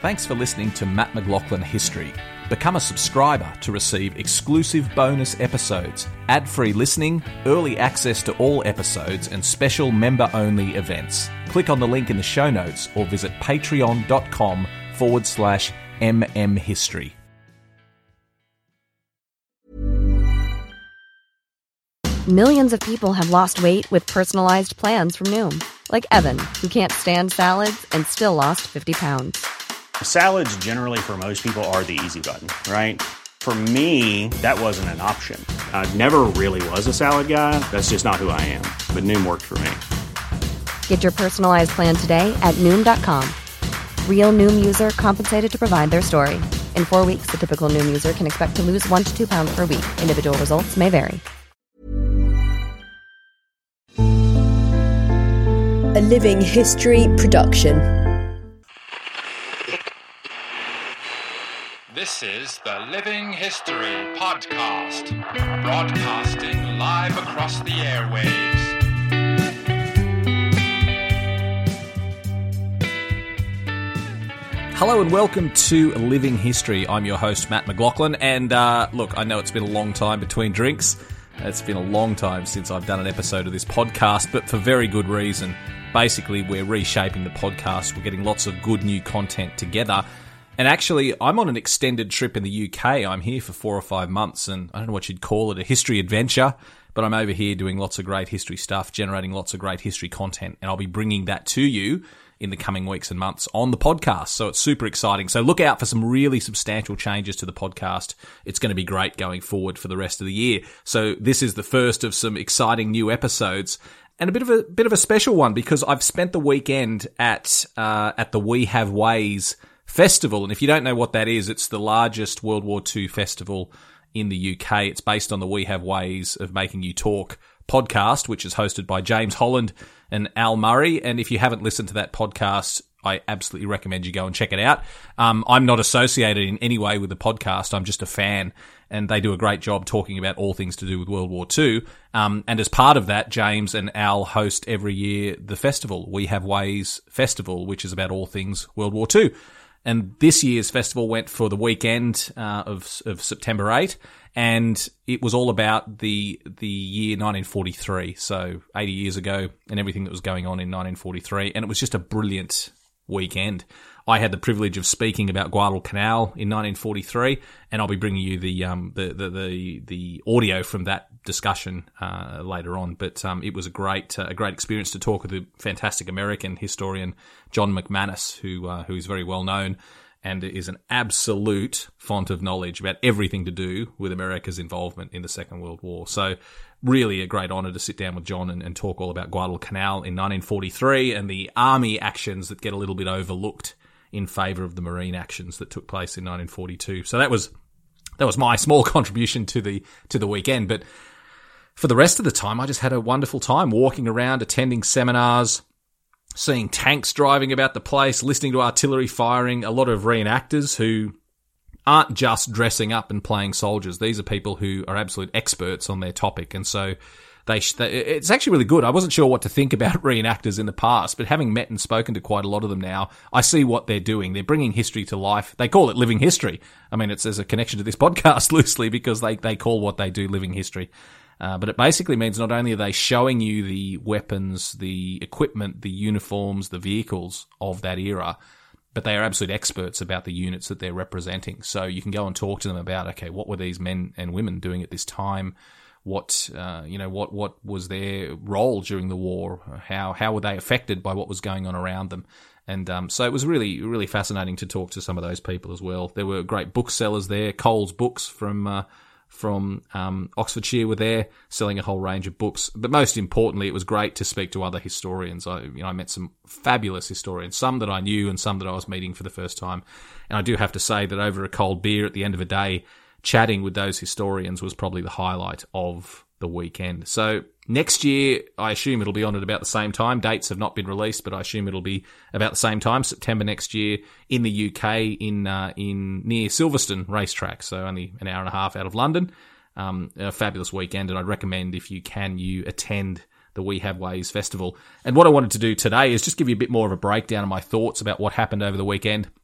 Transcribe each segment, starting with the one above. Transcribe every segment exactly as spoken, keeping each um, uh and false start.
Thanks for listening to Matt McLaughlin History. Become a subscriber to receive exclusive bonus episodes, ad-free listening, early access to all episodes, and special member-only events. Click on the link in the show notes or visit patreon.com forward slash mmhistory. Millions of people have lost weight with personalized plans from Noom. Like Evan, who can't stand salads and still lost fifty pounds. Salads generally for most people are the easy button, right? For me, that wasn't an option. I never really was a salad guy. That's just not who I am. But Noom worked for me. Get your personalized plan today at Noom dot com. Real Noom user compensated to provide their story. In four weeks, the typical Noom user can expect to lose one to two pounds per week. Individual results may vary. A Living History production. This is the Living History Podcast, broadcasting live across the airwaves. Hello and welcome to Living History. I'm your host, Matt McLaughlin, and uh, look, I know it's been a long time between drinks. It's been a long time since I've done an episode of this podcast, but for very good reason. Basically, we're reshaping the podcast. We're getting lots of good new content together. And actually, I'm on an extended trip in the U K. I'm here for four or five months, and I don't know what you'd call it, a history adventure, but I'm over here doing lots of great history stuff, generating lots of great history content, and I'll be bringing that to you in the coming weeks and months on the podcast. So it's super exciting. So look out for some really substantial changes to the podcast. It's going to be great going forward for the rest of the year. So this is the first of some exciting new episodes. And a bit of a bit of a special one because I've spent the weekend at uh, at the We Have Ways Festival. And if you don't know what that is, it's the largest World War Two festival in the U K. It's based on the We Have Ways of Making You Talk podcast, which is hosted by James Holland and Al Murray. And if you haven't listened to that podcast, I absolutely recommend you go and check it out. Um, I'm not associated in any way with the podcast. I'm just a fan, and they do a great job talking about all things to do with World War Two. Um, and as part of that, James and Al host every year the festival, We Have Ways Festival, which is about all things World War Two. And this year's festival went for the weekend uh, of of September eighth, and it was all about the the year nineteen forty-three, so eighty years ago, and everything that was going on in nineteen forty-three. And it was just a brilliant weekend. I had the privilege of speaking about Guadalcanal in nineteen forty-three, and I'll be bringing you the um the the the, the audio from that discussion uh, later on. But um, it was a great uh, a great experience to talk with the fantastic American historian John McManus, who uh, who is very well known and is an absolute font of knowledge about everything to do with America's involvement in the Second World War. So really a great honour to sit down with John and, and talk all about Guadalcanal in nineteen forty-three and the army actions that get a little bit overlooked in favour of the Marine actions that took place in nineteen forty-two. So that was that was my small contribution to the to the weekend. But for the rest of the time, I just had a wonderful time walking around, attending seminars, seeing tanks driving about the place, listening to artillery firing, a lot of reenactors who aren't just dressing up and playing soldiers. These are people who are absolute experts on their topic. And so they, they it's actually really good. I wasn't sure what to think about reenactors in the past, but having met and spoken to quite a lot of them now, I see what they're doing. They're bringing history to life. They call it living history. I mean, it's there's a connection to this podcast loosely because they, they call what they do living history. Uh, but it basically means not only are they showing you the weapons, the equipment, the uniforms, the vehicles of that era, but they are absolute experts about the units that they're representing. So you can go and talk to them about, okay, what were these men and women doing at this time? What, uh, you know, what, what was their role during the war? How, how were they affected by what was going on around them? And um, so it was really, really fascinating to talk to some of those people as well. There were great booksellers there. Coles Books from uh, from um, Oxfordshire were there, selling a whole range of books. But most importantly, it was great to speak to other historians. I, you know, I met some fabulous historians, some that I knew and some that I was meeting for the first time. And I do have to say that over a cold beer at the end of a day, chatting with those historians was probably the highlight of the weekend. So next year, I assume it'll be on at about the same time. Dates have not been released, but I assume it'll be about the same time, September next year, in the U K, in uh, in near Silverstone racetrack, so only an hour and a half out of London. Um, a fabulous weekend, and I'd recommend, if you can, you attend the We Have Ways Festival. And what I wanted to do today is just give you a bit more of a breakdown of my thoughts about what happened over the weekend.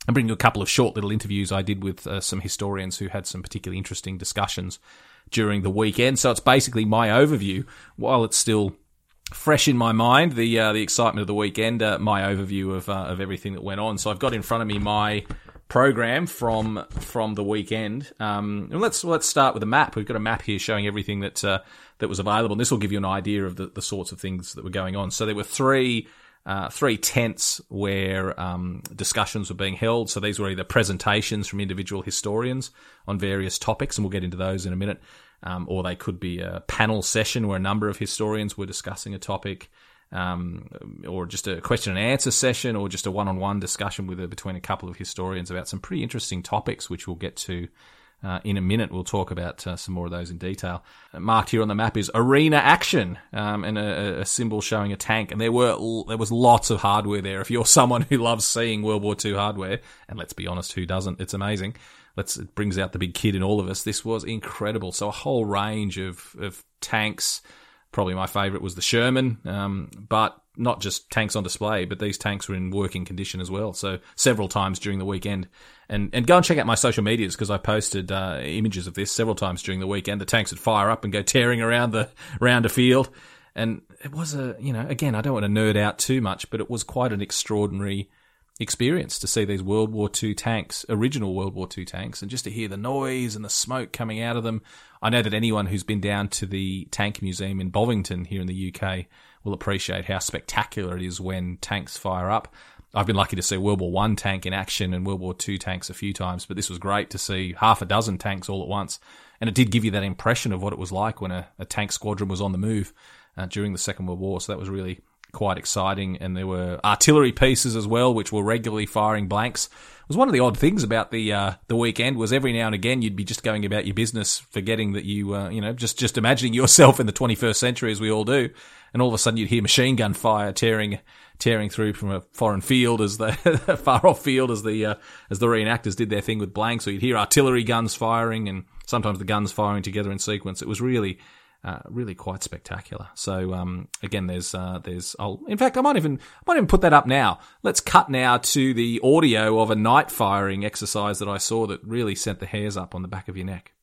and bring you a couple of short little interviews I did with uh, some historians who had some particularly interesting discussions during the weekend. So it's basically my overview, while it's still fresh in my mind, the uh, the excitement of the weekend, uh, my overview of uh, of everything that went on. So I've got in front of me my program from from the weekend. Um, and let's let's start with a map. We've got a map here showing everything that uh, that was available. And this will give you an idea of the, the sorts of things that were going on. So there were three uh, three tents where um, discussions were being held. So these were either presentations from individual historians on various topics, and we'll get into those in a minute, um, or they could be a panel session where a number of historians were discussing a topic, um, or just a question and answer session, or just a one-on-one discussion with a, between a couple of historians about some pretty interesting topics, which we'll get to Uh, in a minute. We'll talk about uh, some more of those in detail. Uh, marked here on the map is arena action, um, and a, a symbol showing a tank. And there were there was lots of hardware there. If you're someone who loves seeing World War Two hardware, and let's be honest, who doesn't? It's amazing. Let's it brings out the big kid in all of us. This was incredible. So a whole range of of tanks. Probably my favourite was the Sherman, um, but not just tanks on display, but these tanks were in working condition as well. So several times during the weekend. And and go and check out my social medias, because I posted uh, images of this several times during the weekend. The tanks would fire up and go tearing around the around a field. And it was a, you know, again, I don't want to nerd out too much, but it was quite an extraordinary experience to see these World War Two tanks, original World War Two tanks, and just to hear the noise and the smoke coming out of them. I know that anyone who's been down to the Tank Museum in Bovington here in the U K will appreciate how spectacular it is when tanks fire up. I've been lucky to see World War One tank in action and World War Two tanks a few times, but this was great to see half a dozen tanks all at once. And it did give you that impression of what it was like when a, a tank squadron was on the move uh, during the Second World War. So that was really quite exciting. And there were artillery pieces as well, which were regularly firing blanks. It was one of the odd things about the uh, the weekend was every now and again you'd be just going about your business, forgetting that you, uh, you know, just, just imagining yourself in the twenty-first century, as we all do. And all of a sudden you'd hear machine gun fire tearing tearing through from a foreign field, as the far off field, as the uh, as the reenactors did their thing with blanks. So you'd hear artillery guns firing, and sometimes the guns firing together in sequence. It was really, uh, really quite spectacular. So um, again, there's uh, there's. I'll, in fact, I might even I might even put that up now. Let's cut now to the audio of a night firing exercise that I saw that really sent the hairs up on the back of your neck.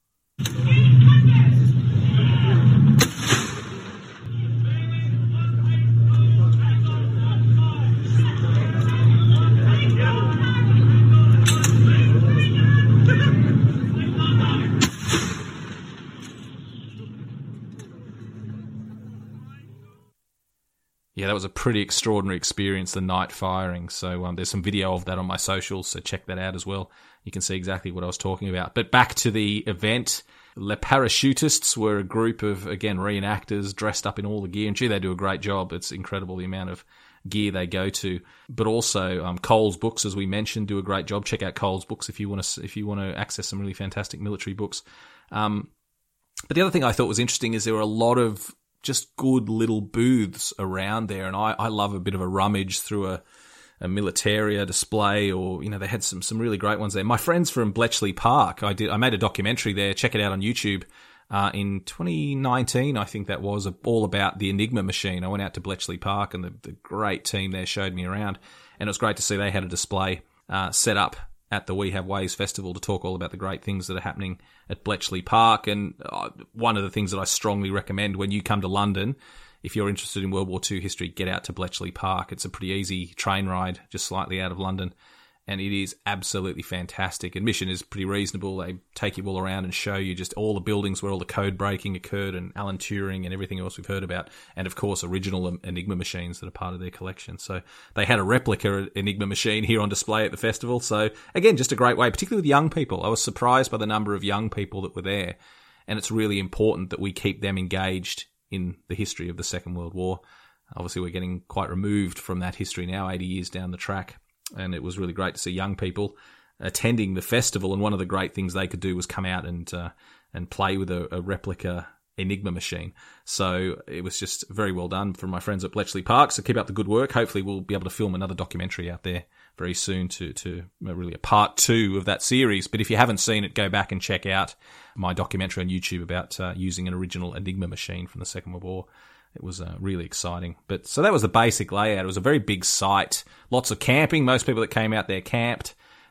Yeah, that was a pretty extraordinary experience, the night firing. So um, there's some video of that on my socials, so check that out as well. You can see exactly what I was talking about. But back to the event. Les Parachutists were a group of, again, reenactors dressed up in all the gear. And gee, they do a great job. It's incredible the amount of gear they go to. But also um, Coles Books, as we mentioned, do a great job. Check out Coles Books if you want to if you want to access some really fantastic military books. Um, but the other thing I thought was interesting is there were a lot of just good little booths around there. And I, I love a bit of a rummage through a, a Militaria display, or, you know, they had some, some really great ones there. My friends from Bletchley Park, I did, I made a documentary there. Check it out on YouTube. Uh, in twenty nineteen, I think that was, all about the Enigma machine. I went out to Bletchley Park, and the, the great team there showed me around. And it was great to see they had a display uh, set up at the We Have Ways Festival to talk all about the great things that are happening at Bletchley Park. And uh, one of the things that I strongly recommend when you come to London, if you're interested in World War Two history, get out to Bletchley Park. It's a pretty easy train ride, just slightly out of London. And it is absolutely fantastic. Admission is pretty reasonable. They take you all around and show you just all the buildings where all the code breaking occurred, and Alan Turing and everything else we've heard about. And, of course, original Enigma machines that are part of their collection. So they had a replica Enigma machine here on display at the festival. So, again, just a great way, particularly with young people. I was surprised by the number of young people that were there. And it's really important that we keep them engaged in the history of the Second World War. Obviously, we're getting quite removed from that history now, eighty years down the track. And it was really great to see young people attending the festival. And one of the great things they could do was come out and uh, and play with a, a replica Enigma machine. So it was just very well done from my friends at Bletchley Park. So keep up the good work. Hopefully we'll be able to film another documentary out there very soon to, to really a part two of that series. But if you haven't seen it, go back and check out my documentary on YouTube about uh, using an original Enigma machine from the Second World War. It was uh, really exciting. But so that was the basic layout. It was a very big site, lots of camping. Most people that came out there camped.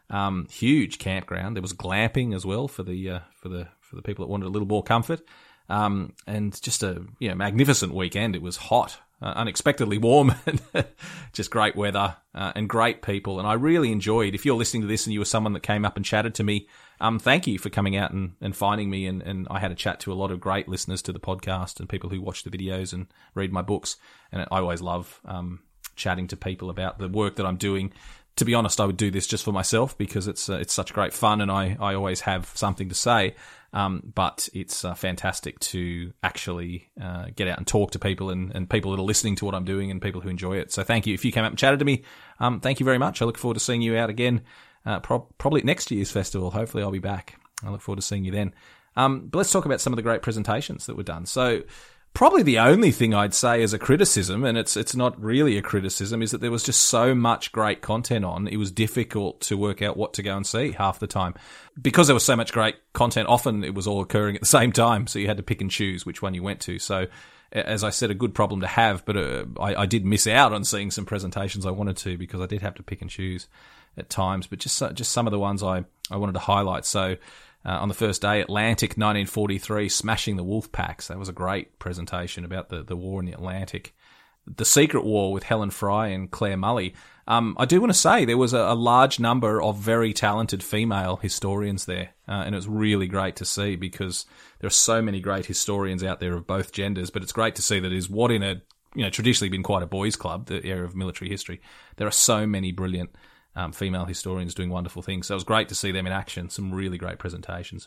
Um, huge campground. There was glamping as well for the uh, for the for the people that wanted a little more comfort. Um, and just a you know magnificent weekend. It was hot, uh, unexpectedly warm, and just great weather uh, and great people. And I really enjoyed. If you're listening to this and you were someone that came up and chatted to me, um, thank you for coming out and, and finding me. And, and I had a chat to a lot of great listeners to the podcast and people who watch the videos and read my books. And I always love um, chatting to people about the work that I'm doing. To be honest, I would do this just for myself because it's uh, it's such great fun, and I, I always have something to say. Um, but it's uh, fantastic to actually uh, get out and talk to people and, and people that are listening to what I'm doing and people who enjoy it. So thank you. If you came up and chatted to me, um, thank you very much. I look forward to seeing you out again, uh, pro- probably at next year's festival. Hopefully I'll be back. I look forward to seeing you then. Um, but let's talk about some of the great presentations that were done. So probably the only thing I'd say as a criticism, and it's it's not really a criticism, is that there was just so much great content on. It was difficult to work out what to go and see half the time. Because there was so much great content, often it was all occurring at the same time, so you had to pick and choose which one you went to. So, as I said, a good problem to have, but uh, I, I did miss out on seeing some presentations I wanted to because I did have to pick and choose at times. But just just some of the ones I, I wanted to highlight. So, Uh, on the first day, Atlantic nineteen forty-three, Smashing the Wolf Packs. That was a great presentation about the, the war in the Atlantic. The Secret War with Helen Fry and Claire Mully. Um, I do want to say there was a, a large number of very talented female historians there, uh, and it was really great to see because there are so many great historians out there of both genders, but it's great to see that is what in a, you know, traditionally been quite a boys' club, the area of military history. There are so many brilliant Um, female historians doing wonderful things. So it was great to see them in action. Some really great presentations.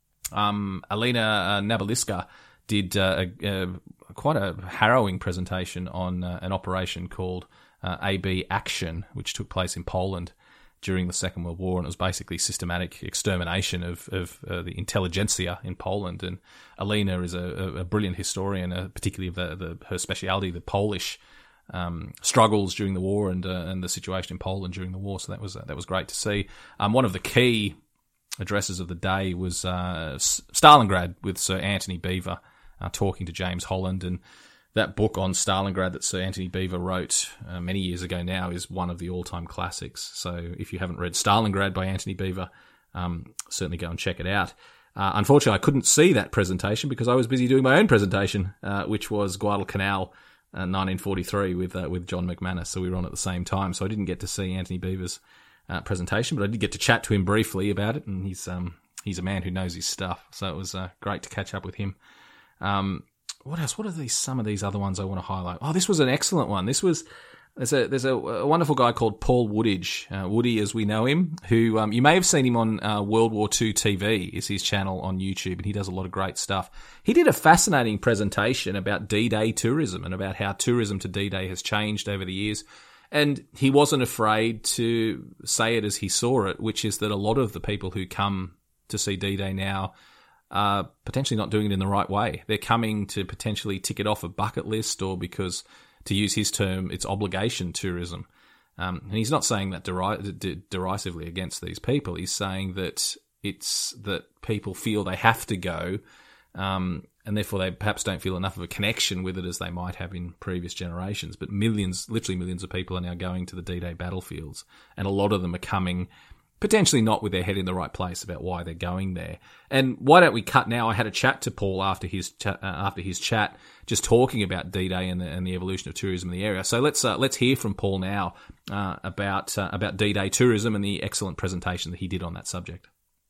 Um, Alina uh, Nabaliska did uh, a, a, quite a harrowing presentation on uh, an operation called uh, A B Action, which took place in Poland during the Second World War, and it was basically systematic extermination of, of uh, the intelligentsia in Poland. And Alina is a, a brilliant historian, uh, particularly of the, the, her speciality, the Polish Um, struggles during the war and uh, and the situation in Poland during the war. So that was uh, that was great to see. Um, one of the key addresses of the day was uh, Stalingrad with Sir Anthony Beevor uh, talking to James Holland, and that book on Stalingrad that Sir Anthony Beevor wrote uh, many years ago now is one of the all-time classics. So if you haven't read Stalingrad by Anthony Beevor, um, certainly go and check it out. Uh, unfortunately, I couldn't see that presentation because I was busy doing my own presentation, uh, which was Guadalcanal, Uh, nineteen forty-three with uh, with John McManus, so we were on at the same time. So I didn't get to see Anthony Beevor's uh, presentation, but I did get to chat to him briefly about it, and he's um he's a man who knows his stuff. So it was uh, great to catch up with him. Um, what else? What are these? Some of these other ones I want to highlight. Oh, this was an excellent one. This was there's a there's a, a wonderful guy called Paul Woodidge, uh, Woody as we know him, who um, you may have seen him on uh, World War Two T V. Is his channel on YouTube, and he does a lot of great stuff. He did a fascinating presentation about D-Day tourism and about how tourism to D-Day has changed over the years. And he wasn't afraid to say it as he saw it, which is that a lot of the people who come to see D-Day now are potentially not doing it in the right way. They're coming to potentially tick it off a bucket list, or because, to use his term, it's obligation tourism. Um, and he's not saying that deri- d- derisively against these people. He's saying that it's that people feel they have to go, um, and therefore they perhaps don't feel enough of a connection with it as they might have in previous generations. But millions, literally millions of people are now going to the D-Day battlefields, and a lot of them are coming potentially not with their head in the right place about why they're going there. And why don't we cut now? I had a chat to Paul after his cha- uh, after his chat, just talking about D-Day and the, and the evolution of tourism in the area. So let's uh, let's hear from Paul now uh, about uh, about D-Day tourism and the excellent presentation that he did on that subject.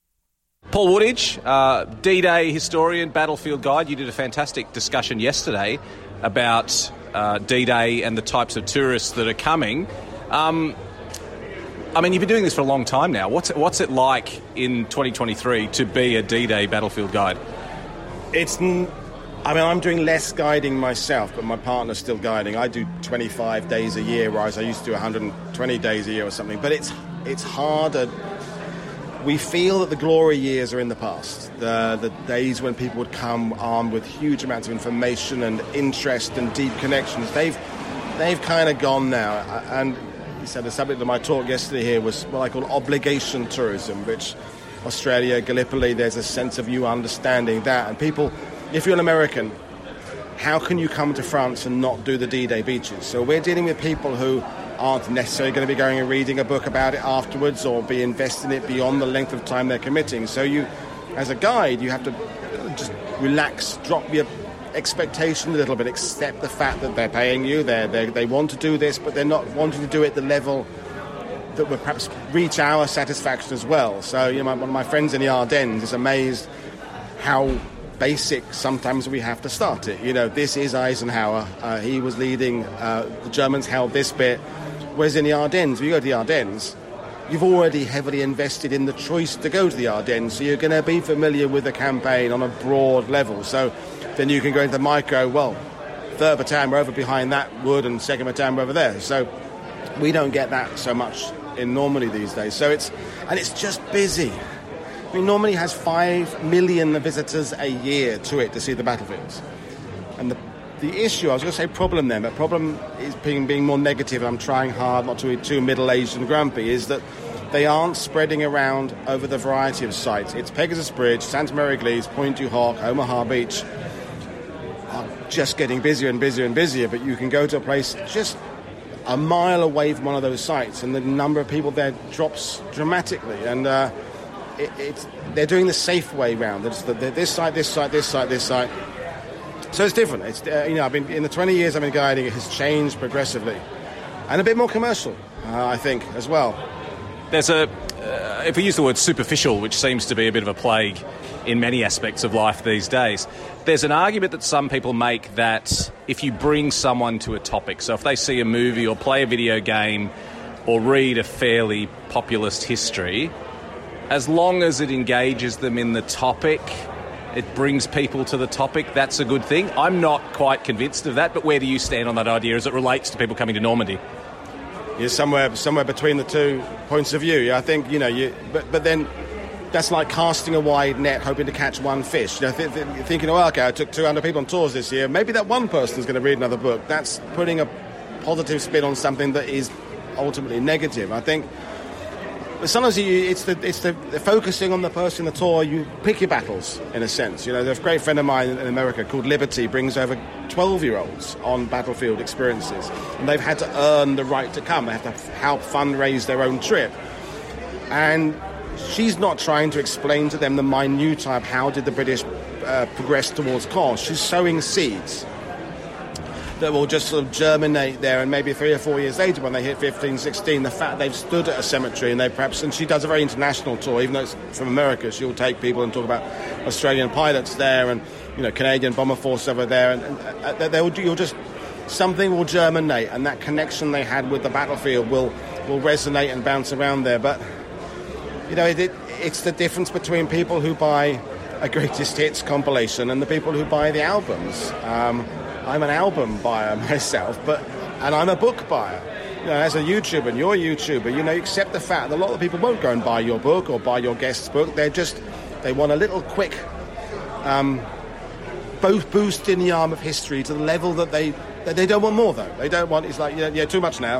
Paul Woodidge, uh, D-Day historian, battlefield guide. You did a fantastic discussion yesterday about uh, D-Day and the types of tourists that are coming. Um, I mean, you've been doing this for a long time now. What's it, what's it like in twenty twenty-three to be a D-Day battlefield guide? It's, I mean, I'm doing less guiding myself, but my partner's still guiding. I do twenty-five days a year, whereas I used to do one hundred twenty days a year or something. But it's it's harder. We feel that the glory years are in the past. The the days when people would come armed with huge amounts of information and interest and deep connections, they've they've kind of gone now. And he said the subject of my talk yesterday here was what I call obligation tourism, which Australia, Gallipoli, there's a sense of you understanding that. And people, if you're an American, how can you come to France and not do the D-Day beaches? So we're dealing with people who aren't necessarily going to be going and reading a book about it afterwards or be invested in it beyond the length of time they're committing. So you, as a guide, you have to just relax, drop your expectation a little bit, accept the fact that they're paying you, they they they want to do this, but they're not wanting to do it at the level that would perhaps reach our satisfaction as well. So, you know, my, one of my friends in the Ardennes is amazed how basic sometimes we have to start it. You know, this is Eisenhower. Uh, he was leading, uh, the Germans held this bit. Whereas in the Ardennes, when you go to the Ardennes, you've already heavily invested in the choice to go to the Ardennes, so you're going to be familiar with the campaign on a broad level. So then you can go into the micro, well, third battalion, we're over behind that wood, and second battalion, we're over there. So we don't get that so much in Normandy these days. So it's, and it's just busy. I mean, Normandy has five million visitors a year to it to see the battlefields. And the the issue, I was going to say problem then, but problem is being, being more negative, and I'm trying hard not to be too middle-aged and grumpy, is that they aren't spreading around over the variety of sites. It's Pegasus Bridge, Santa Maria Église, Pointe du Hoc, Omaha Beach, are just getting busier and busier and busier, but you can go to a place just a mile away from one of those sites, and the number of people there drops dramatically. And uh, it, it's, they're doing the safe way round. It's the, the, this site, this site, this site, this site. So it's different. It's uh, you know, I've been in the twenty years I've been guiding. It has changed progressively, and a bit more commercial, uh, I think, as well. There's a, uh, if we use the word superficial, which seems to be a bit of a plague in many aspects of life these days, there's an argument that some people make that if you bring someone to a topic, so if they see a movie or play a video game or read a fairly populist history, as long as it engages them in the topic, it brings people to the topic, that's a good thing. I'm not quite convinced of that, but where do you stand on that idea as it relates to people coming to Normandy? You're somewhere somewhere between the two points of view. I think, you know, you but but then that's like casting a wide net, hoping to catch one fish. You know, th- th- thinking, oh, okay, I took two hundred people on tours this year. Maybe that one person is going to read another book. That's putting a positive spin on something that is ultimately negative. I think. But sometimes you, it's the it's the, the focusing on the person in the tour. You pick your battles in a sense. You know, there's a great friend of mine in America called Liberty brings over twelve-year-olds on battlefield experiences, and they've had to earn the right to come. They have to help fundraise their own trip, and she's not trying to explain to them the minutiae of how did the British uh, progress towards Caen. She's sowing seeds that will just sort of germinate there, and maybe three or four years later when they hit fifteen, sixteen, the fact they've stood at a cemetery and they perhaps, and she does a very international tour, even though it's from America, she'll take people and talk about Australian pilots there and, you know, Canadian bomber force over there, and, and uh, they'll do, you'll just, something will germinate, and that connection they had with the battlefield will, will resonate and bounce around there. But, you know, it, it, it's the difference between people who buy a greatest hits compilation and the people who buy the albums. Um, I'm an album buyer myself, but and I'm a book buyer. You know, as a YouTuber, and you're a YouTuber, you know, you accept the fact that a lot of people won't go and buy your book or buy your guest's book. They're just, they want a little quick um, both boost in the arm of history to the level that they that they don't want more, though. They don't want, it's like, yeah, yeah too much now.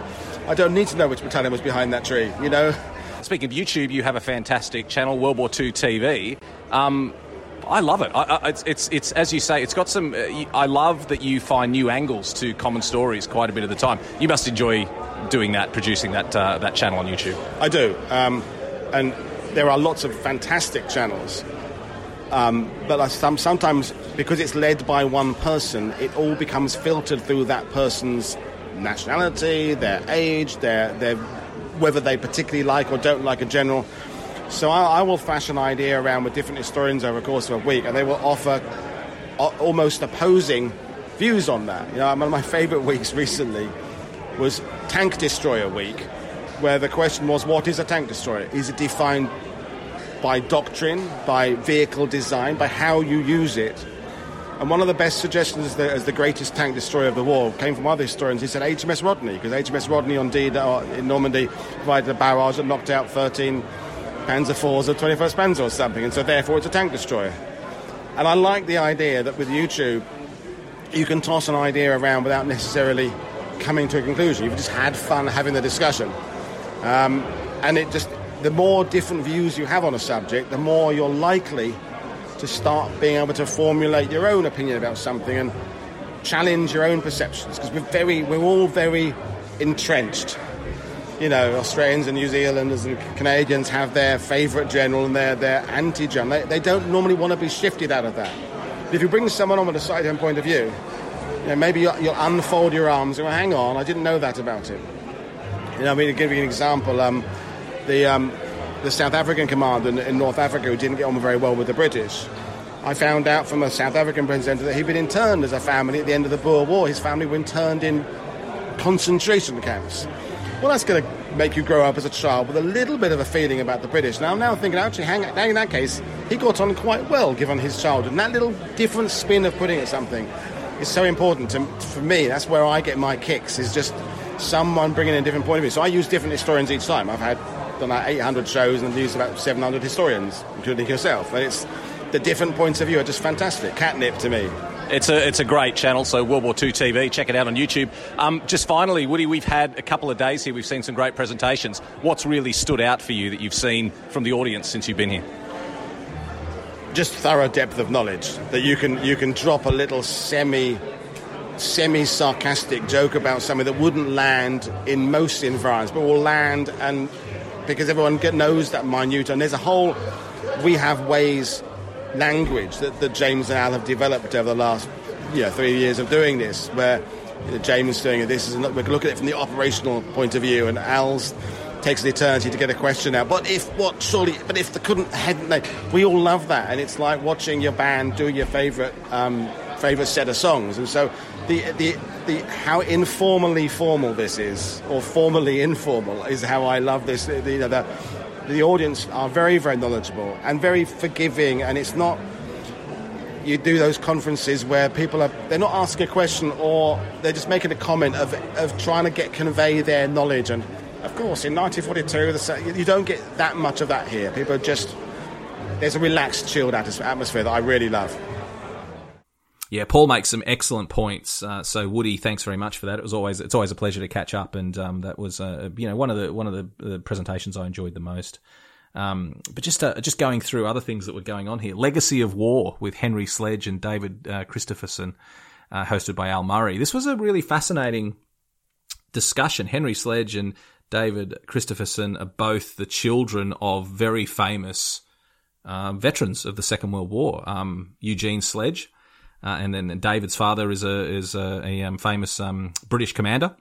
I don't need to know which battalion was behind that tree, you know. Speaking of YouTube, you have a fantastic channel, World War Two T V. Um, I love it. I, I, it's, it's, it's as you say, it's got some. Uh, I love that you find new angles to common stories quite a bit of the time. You must enjoy doing that, producing that uh, that channel on YouTube. I do, um, and there are lots of fantastic channels. Um, but some, sometimes, because it's led by one person, it all becomes filtered through that person's nationality, their age, their their whether they particularly like or don't like a general. So I, I will thrash an idea around with different historians over the course of a week, and they will offer o- almost opposing views on that. You know, one of my favourite weeks recently was Tank Destroyer Week, where the question was, what is a tank destroyer? Is it defined by doctrine, by vehicle design, by how you use it? And one of the best suggestions as the, as the greatest tank destroyer of the war came from other historians. He said H M S Rodney, because H M S Rodney on D uh, in Normandy provided a barrage that knocked out thirteen Panzer fours of twenty-first Panzer or something, and so therefore it's a tank destroyer. And I like the idea that with YouTube you can toss an idea around without necessarily coming to a conclusion. You've just had fun having the discussion. Um, and it just, the more different views you have on a subject, the more you're likely to start being able to formulate your own opinion about something and challenge your own perceptions, because we're very, we're all very entrenched. You know, Australians and New Zealanders and Canadians have their favourite general and their, their anti-general. They, they don't normally want to be shifted out of that. But if you bring someone on with a slightly different point of view, you know, maybe you'll, you'll unfold your arms and go, hang on, I didn't know that about him. You know, I mean, to give you an example, um, the um, the South African commander in, in North Africa who didn't get on very well with the British, I found out from a South African presenter that he'd been interned as a family at the end of the Boer War. His family were interned in concentration camps. Well, that's going to make you grow up as a child with a little bit of a feeling about the British. Now, I'm now thinking, actually, hang, in that case, he got on quite well given his childhood. And that little different spin of putting it something is so important to, for me. That's where I get my kicks, is just someone bringing in a different point of view. So I use different historians each time. I've had done like eight hundred shows and used about seven hundred historians, including yourself. And it's the different points of view are just fantastic. Catnip to me. It's a it's a great channel, so World War Two T V. Check it out on YouTube. Um, just finally, Woody, we've had a couple of days here. We've seen some great presentations. What's really stood out for you that you've seen from the audience since you've been here? Just thorough depth of knowledge. That you can you can drop a little semi semi sarcastic joke about something that wouldn't land in most environments, but will land, and because everyone get, knows that minute. And there's a whole we have ways. language that, that James and Al have developed over the last you know, three years of doing this, where you know, James doing this is we can look at it from the operational point of view, and Al's takes an eternity to get a question out. But if what surely, but if they couldn't, hadn't they? We all love that, and it's like watching your band do your favourite um, favourite set of songs. And so the the the how informally formal this is, or formally informal, is how I love this. The, you know, the, The audience are very, very knowledgeable and very forgiving, and it's not... You do those conferences where people are... They're not asking a question, or they're just making a comment of of trying to get convey their knowledge. And, of course, in nineteen forty-two, the, you don't get that much of that here. People are just... There's a relaxed, chilled atmosphere that I really love. Yeah, Paul makes some excellent points. Uh, so, Woody, thanks very much for that. It was always it's always a pleasure to catch up, and um, that was uh, you know one of the one of the, the presentations I enjoyed the most. Um, but just uh, just going through other things that were going on here, Legacy of War with Henry Sledge and David uh, Christopherson, uh, hosted by Al Murray. This was a really fascinating discussion. Henry Sledge and David Christopherson are both the children of very famous uh, veterans of the Second World War. Um, Eugene Sledge. Uh, and then David's father is a is a, a um, famous um, British commander,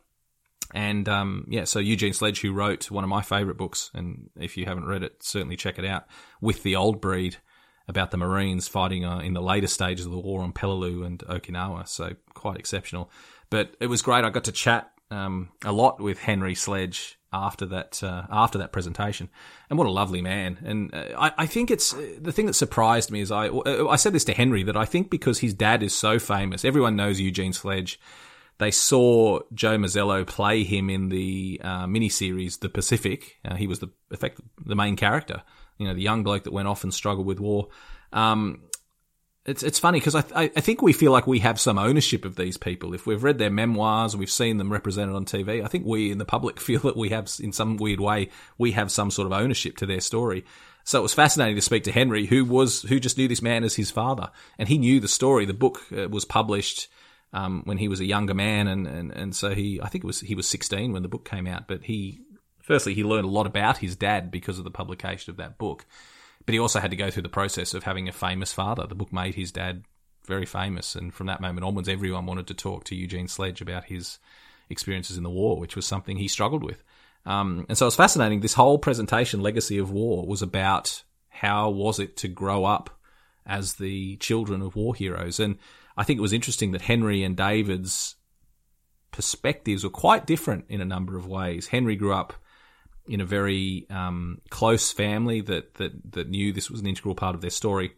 and um, yeah, so Eugene Sledge, who wrote one of my favourite books, and if you haven't read it, certainly check it out, With the Old Breed, about the Marines fighting uh, in the later stages of the war on Peleliu and Okinawa. So quite exceptional. But it was great. I got to chat um, a lot with Henry Sledge after that uh, after that presentation, and what a lovely man. And uh, I, I think it's uh, the thing that surprised me is I I said this to Henry, that I think because his dad is so famous, everyone knows Eugene Sledge. They saw Joe Mazzello play him in the uh, miniseries The Pacific. Uh, he was the effect the main character, you know, the young bloke that went off and struggled with war. Um, It's it's funny because I I think we feel like we have some ownership of these people. If we've read their memoirs, we've seen them represented on T V, I think we in the public feel that we have, in some weird way, we have some sort of ownership to their story. So it was fascinating to speak to Henry, who was who just knew this man as his father, and he knew the story. The book uh, was published um, when he was a younger man, and, and, and so he I think it was he was sixteen when the book came out. But he firstly he learned a lot about his dad because of the publication of that book. But he also had to go through the process of having a famous father. The book made his dad very famous, and from that moment onwards, everyone wanted to talk to Eugene Sledge about his experiences in the war, which was something he struggled with. Um, and so it was fascinating. This whole presentation, Legacy of War, was about how was it to grow up as the children of war heroes. And I think it was interesting that Henry and David's perspectives were quite different in a number of ways. Henry grew up in a very um, close family that, that that knew this was an integral part of their story.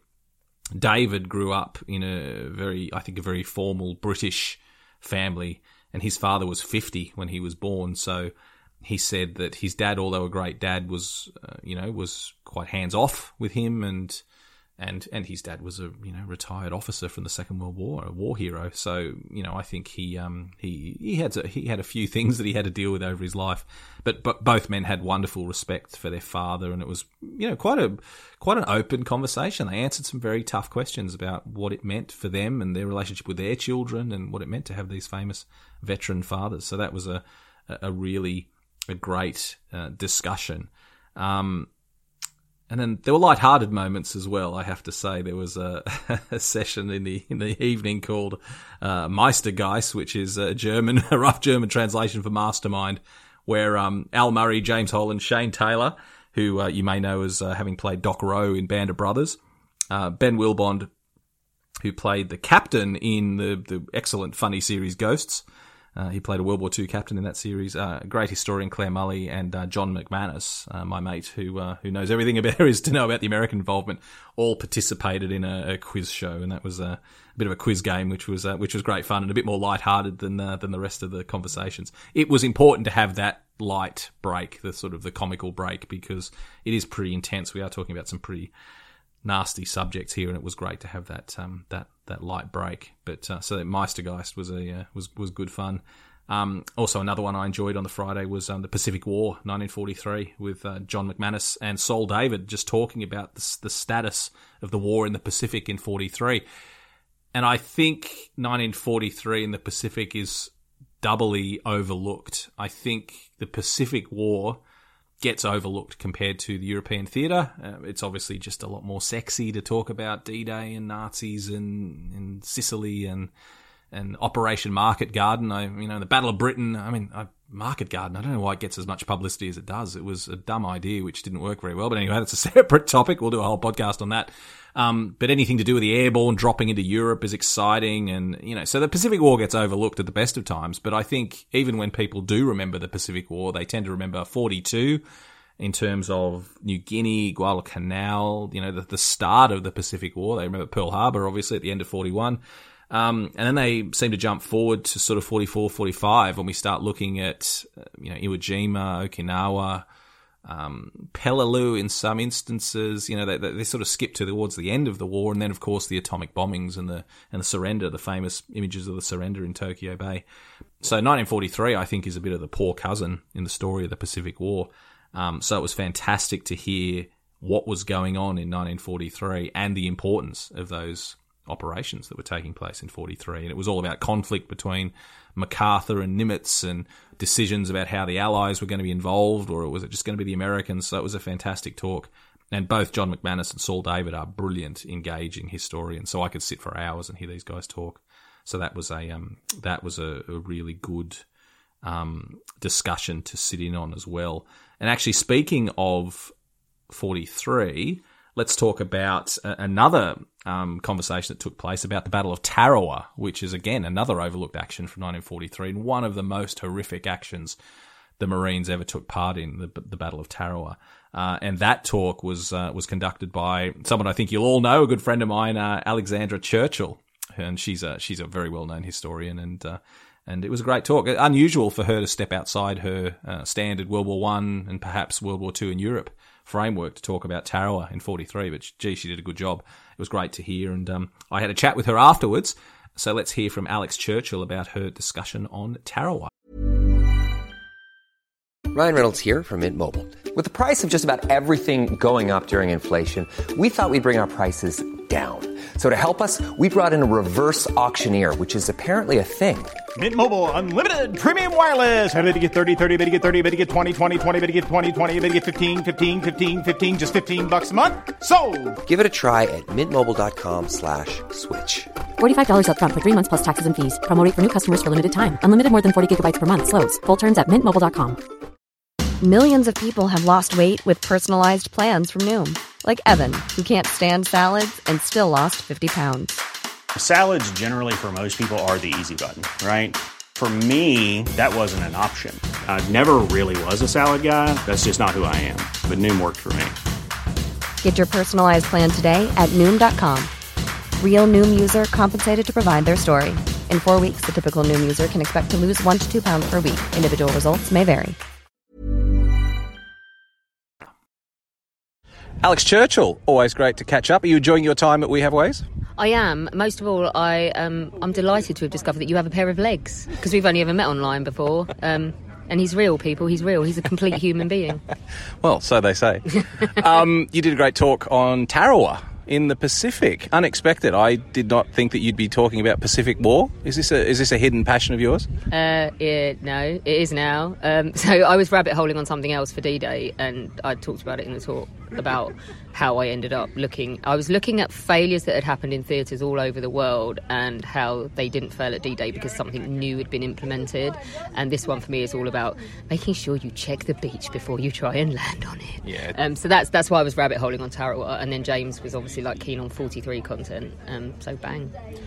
David grew up in a very, I think, a very formal British family, and his father was fifty when he was born. So he said that his dad, although a great dad, was, uh, you know, was quite hands off with him, and and and his dad was a you know retired officer from the Second World War, a war hero. So you know, I think he um he he had a, he had a few things that he had to deal with over his life, but but both men had wonderful respect for their father, and it was you know quite a quite an open conversation. They answered some very tough questions about what it meant for them and their relationship with their children, and what it meant to have these famous veteran fathers. So that was a a, a really a great uh, discussion. Um, and then there were light-hearted moments as well. I have to say, there was a, a session in the in the evening called uh, Meistergeist, which is a German, a rough German translation for mastermind, where um, Al Murray, James Holland, Shane Taylor, who uh, you may know as uh, having played Doc Rowe in Band of Brothers, uh, Ben Wilbond, who played the captain in the the excellent funny series Ghosts. Uh, he played a World War Two captain in that series. Uh, great historian Claire Mully and uh, John McManus, uh, my mate, who uh, who knows everything about there is to know about the American involvement, all participated in a, a quiz show, and that was a, a bit of a quiz game, which was uh, which was great fun and a bit more lighthearted than uh, than the rest of the conversations. It was important to have that light break, the sort of the comical break, because it is pretty intense. We are talking about some pretty nasty subjects here, and it was great to have that um, that that light break. But uh, so Meistergeist was a uh, was was good fun. Um, also, another one I enjoyed on the Friday was um, the Pacific War, nineteen forty-three, with uh, John McManus and Saul David just talking about the, the status of the war in the Pacific in forty-three. And I think nineteen forty-three in the Pacific is doubly overlooked. I think the Pacific War gets overlooked compared to the European theatre. Uh, it's obviously just a lot more sexy to talk about D-Day and Nazis and, and Sicily and and Operation Market Garden. I, you know, the Battle of Britain. I mean, I, Market Garden. I don't know why it gets as much publicity as it does. It was a dumb idea which didn't work very well. But anyway, that's a separate topic. We'll do a whole podcast on that. Um, but anything to do with the airborne dropping into Europe is exciting, and you know, so the Pacific War gets overlooked at the best of times. But I think even when people do remember the Pacific War, they tend to remember forty-two in terms of New Guinea, Guadalcanal, you know, the, the start of the Pacific War. They remember Pearl Harbor, obviously, at the end of forty-one. Um, and then they seem to jump forward to sort of forty-four, forty-five when we start looking at, uh, you know, Iwo Jima, Okinawa, um, Peleliu in some instances. You know, they, they sort of skip to towards the end of the war. And then, of course, the atomic bombings and the, and the surrender, the famous images of the surrender in Tokyo Bay. So nineteen forty-three, I think, is a bit of the poor cousin in the story of the Pacific War. Um, so it was fantastic to hear what was going on in nineteen forty-three and the importance of those operations that were taking place in forty-three. And it was all about conflict between MacArthur and Nimitz and decisions about how the Allies were going to be involved, or was it just going to be the Americans? So it was a fantastic talk. And both John McManus and Saul David are brilliant, engaging historians. So I could sit for hours and hear these guys talk. So that was a um, that was a, a really good um, discussion to sit in on as well. And actually, speaking of forty-three, let's talk about another um, conversation that took place about the Battle of Tarawa, which is, again, another overlooked action from nineteen forty-three, and one of the most horrific actions the Marines ever took part in, the, the Battle of Tarawa. Uh, and that talk was uh, was conducted by someone I think you'll all know, a good friend of mine, uh, Alexandra Churchill, and she's a she's a very well known historian, and uh, and it was a great talk. Unusual for her to step outside her uh, standard World War One and perhaps World War Two in Europe framework to talk about Tarawa in forty-three, but gee, she did a good job. It was great to hear, and um, I had a chat with her afterwards. So let's hear from Alex Churchill about her discussion on Tarawa. Ryan Reynolds here from Mint Mobile. With the price of just about everything going up during inflation, we thought we'd bring our prices down. So to help us, we brought in a reverse auctioneer, which is apparently a thing. Mint Mobile Unlimited Premium Wireless. How to get thirty, thirty, how to get thirty, how to get twenty, twenty, twenty, how to get twenty, twenty, how to get fifteen, fifteen, fifteen, fifteen, just fifteen bucks a month? Sold! Give it a try at mintmobile.com slash switch. forty-five dollars up front for three months plus taxes and fees. Promo rate for new customers for limited time. Unlimited more than forty gigabytes per month. Slows full terms at mint mobile dot com. Millions of people have lost weight with personalized plans from Noom. Like Evan, who can't stand salads and still lost fifty pounds. Salads generally for most people are the easy button, right? For me, that wasn't an option. I never really was a salad guy. That's just not who I am. But Noom worked for me. Get your personalized plan today at Noom dot com. Real Noom user compensated to provide their story. In four weeks, the typical Noom user can expect to lose one to two pounds per week. Individual results may vary. Alex Churchill, always great to catch up. Are you enjoying your time at We Have Ways? I am. Most of all, I, um, I'm delighted to have discovered that you have a pair of legs, because we've only ever met online before. Um, and he's real, people. He's real. He's a complete human being. Well, so they say. um, you did a great talk on Tarawa in the Pacific. Unexpected. I did not think that you'd be talking about Pacific War. Is this a is this a hidden passion of yours? Uh, yeah, no, it is now. Um, so I was rabbit holing on something else for D-Day, and I talked about it in the talk about how I ended up looking. I was looking at failures that had happened in theatres all over the world and how they didn't fail at D-Day because something new had been implemented. And this one for me is all about making sure you check the beach before you try and land on it. Yeah. Um, so that's that's why I was rabbit holing on Tarawa, and then James was obviously like keen on forty-three content. Um, so bang.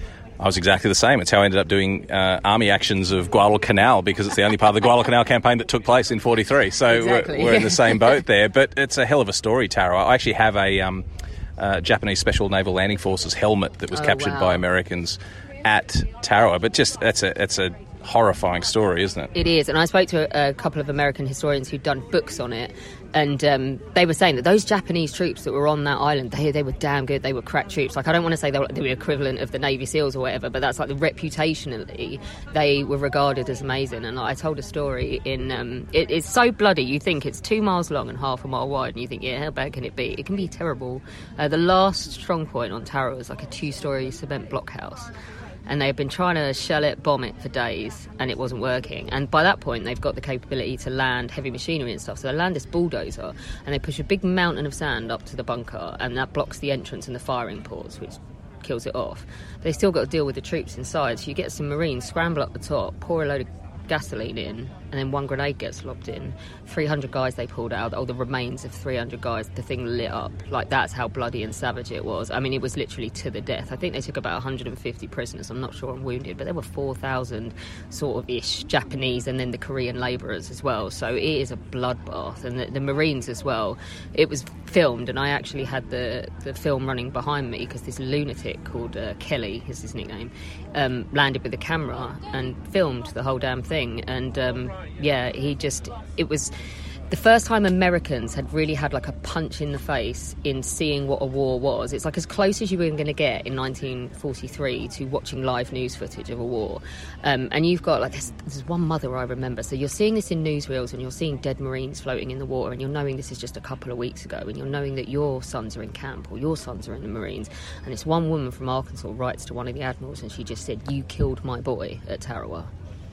I was exactly the same. It's how I ended up doing uh, army actions of Guadalcanal, because it's the only part of the Guadalcanal campaign that took place in forty-three. So exactly. we're, we're in the same boat there. But it's a hell of a story, Tarawa. I actually have a um, uh, Japanese Special Naval Landing Forces helmet that was Oh, captured wow. by Americans at Tarawa. But just that's a that's a horrifying story, isn't it? It is, and I spoke to a, a couple of American historians who'd done books on it, and um, they were saying that those Japanese troops that were on that island, they they were damn good. They were crack troops. Like, I don't want to say they were, they were equivalent of the Navy SEALs or whatever, but that's like the reputationally they were regarded as amazing. And like, I told a story in um, it, it's so bloody. You think it's two miles long and half a mile wide, and you think, yeah, how bad can it be? It can be terrible. Uh, the last strong point on Tarawa was like a two-story cement blockhouse. And they've been trying to shell it, bomb it for days, and it wasn't working. And by that point, they've got the capability to land heavy machinery and stuff. So they land this bulldozer, and they push a big mountain of sand up to the bunker, and that blocks the entrance and the firing ports, which kills it off. They still got to deal with the troops inside. So you get some Marines scramble up the top, pour a load of gasoline in, and then one grenade gets lobbed in. three hundred guys they pulled out, or the remains of three hundred guys, the thing lit up. Like, that's how bloody and savage it was. I mean, it was literally to the death. I think they took about one hundred fifty prisoners, I'm not sure on wounded, but there were four thousand sort of ish Japanese, and then the Korean labourers as well. So it is a bloodbath. And the, the Marines as well. It was filmed, and I actually had the, the film running behind me because this lunatic called uh, Kelly, is his nickname, um, landed with a camera and filmed the whole damn thing. And um, yeah, he just, it was the first time Americans had really had like a punch in the face in seeing what a war was. It's like as close as you were going to get in nineteen forty-three to watching live news footage of a war. Um, and you've got like this, there's one mother I remember. So you're seeing this in newsreels, and you're seeing dead Marines floating in the water, and you're knowing this is just a couple of weeks ago, and you're knowing that your sons are in camp or your sons are in the Marines. And this one woman from Arkansas writes to one of the admirals, and she just said, "You killed my boy at Tarawa."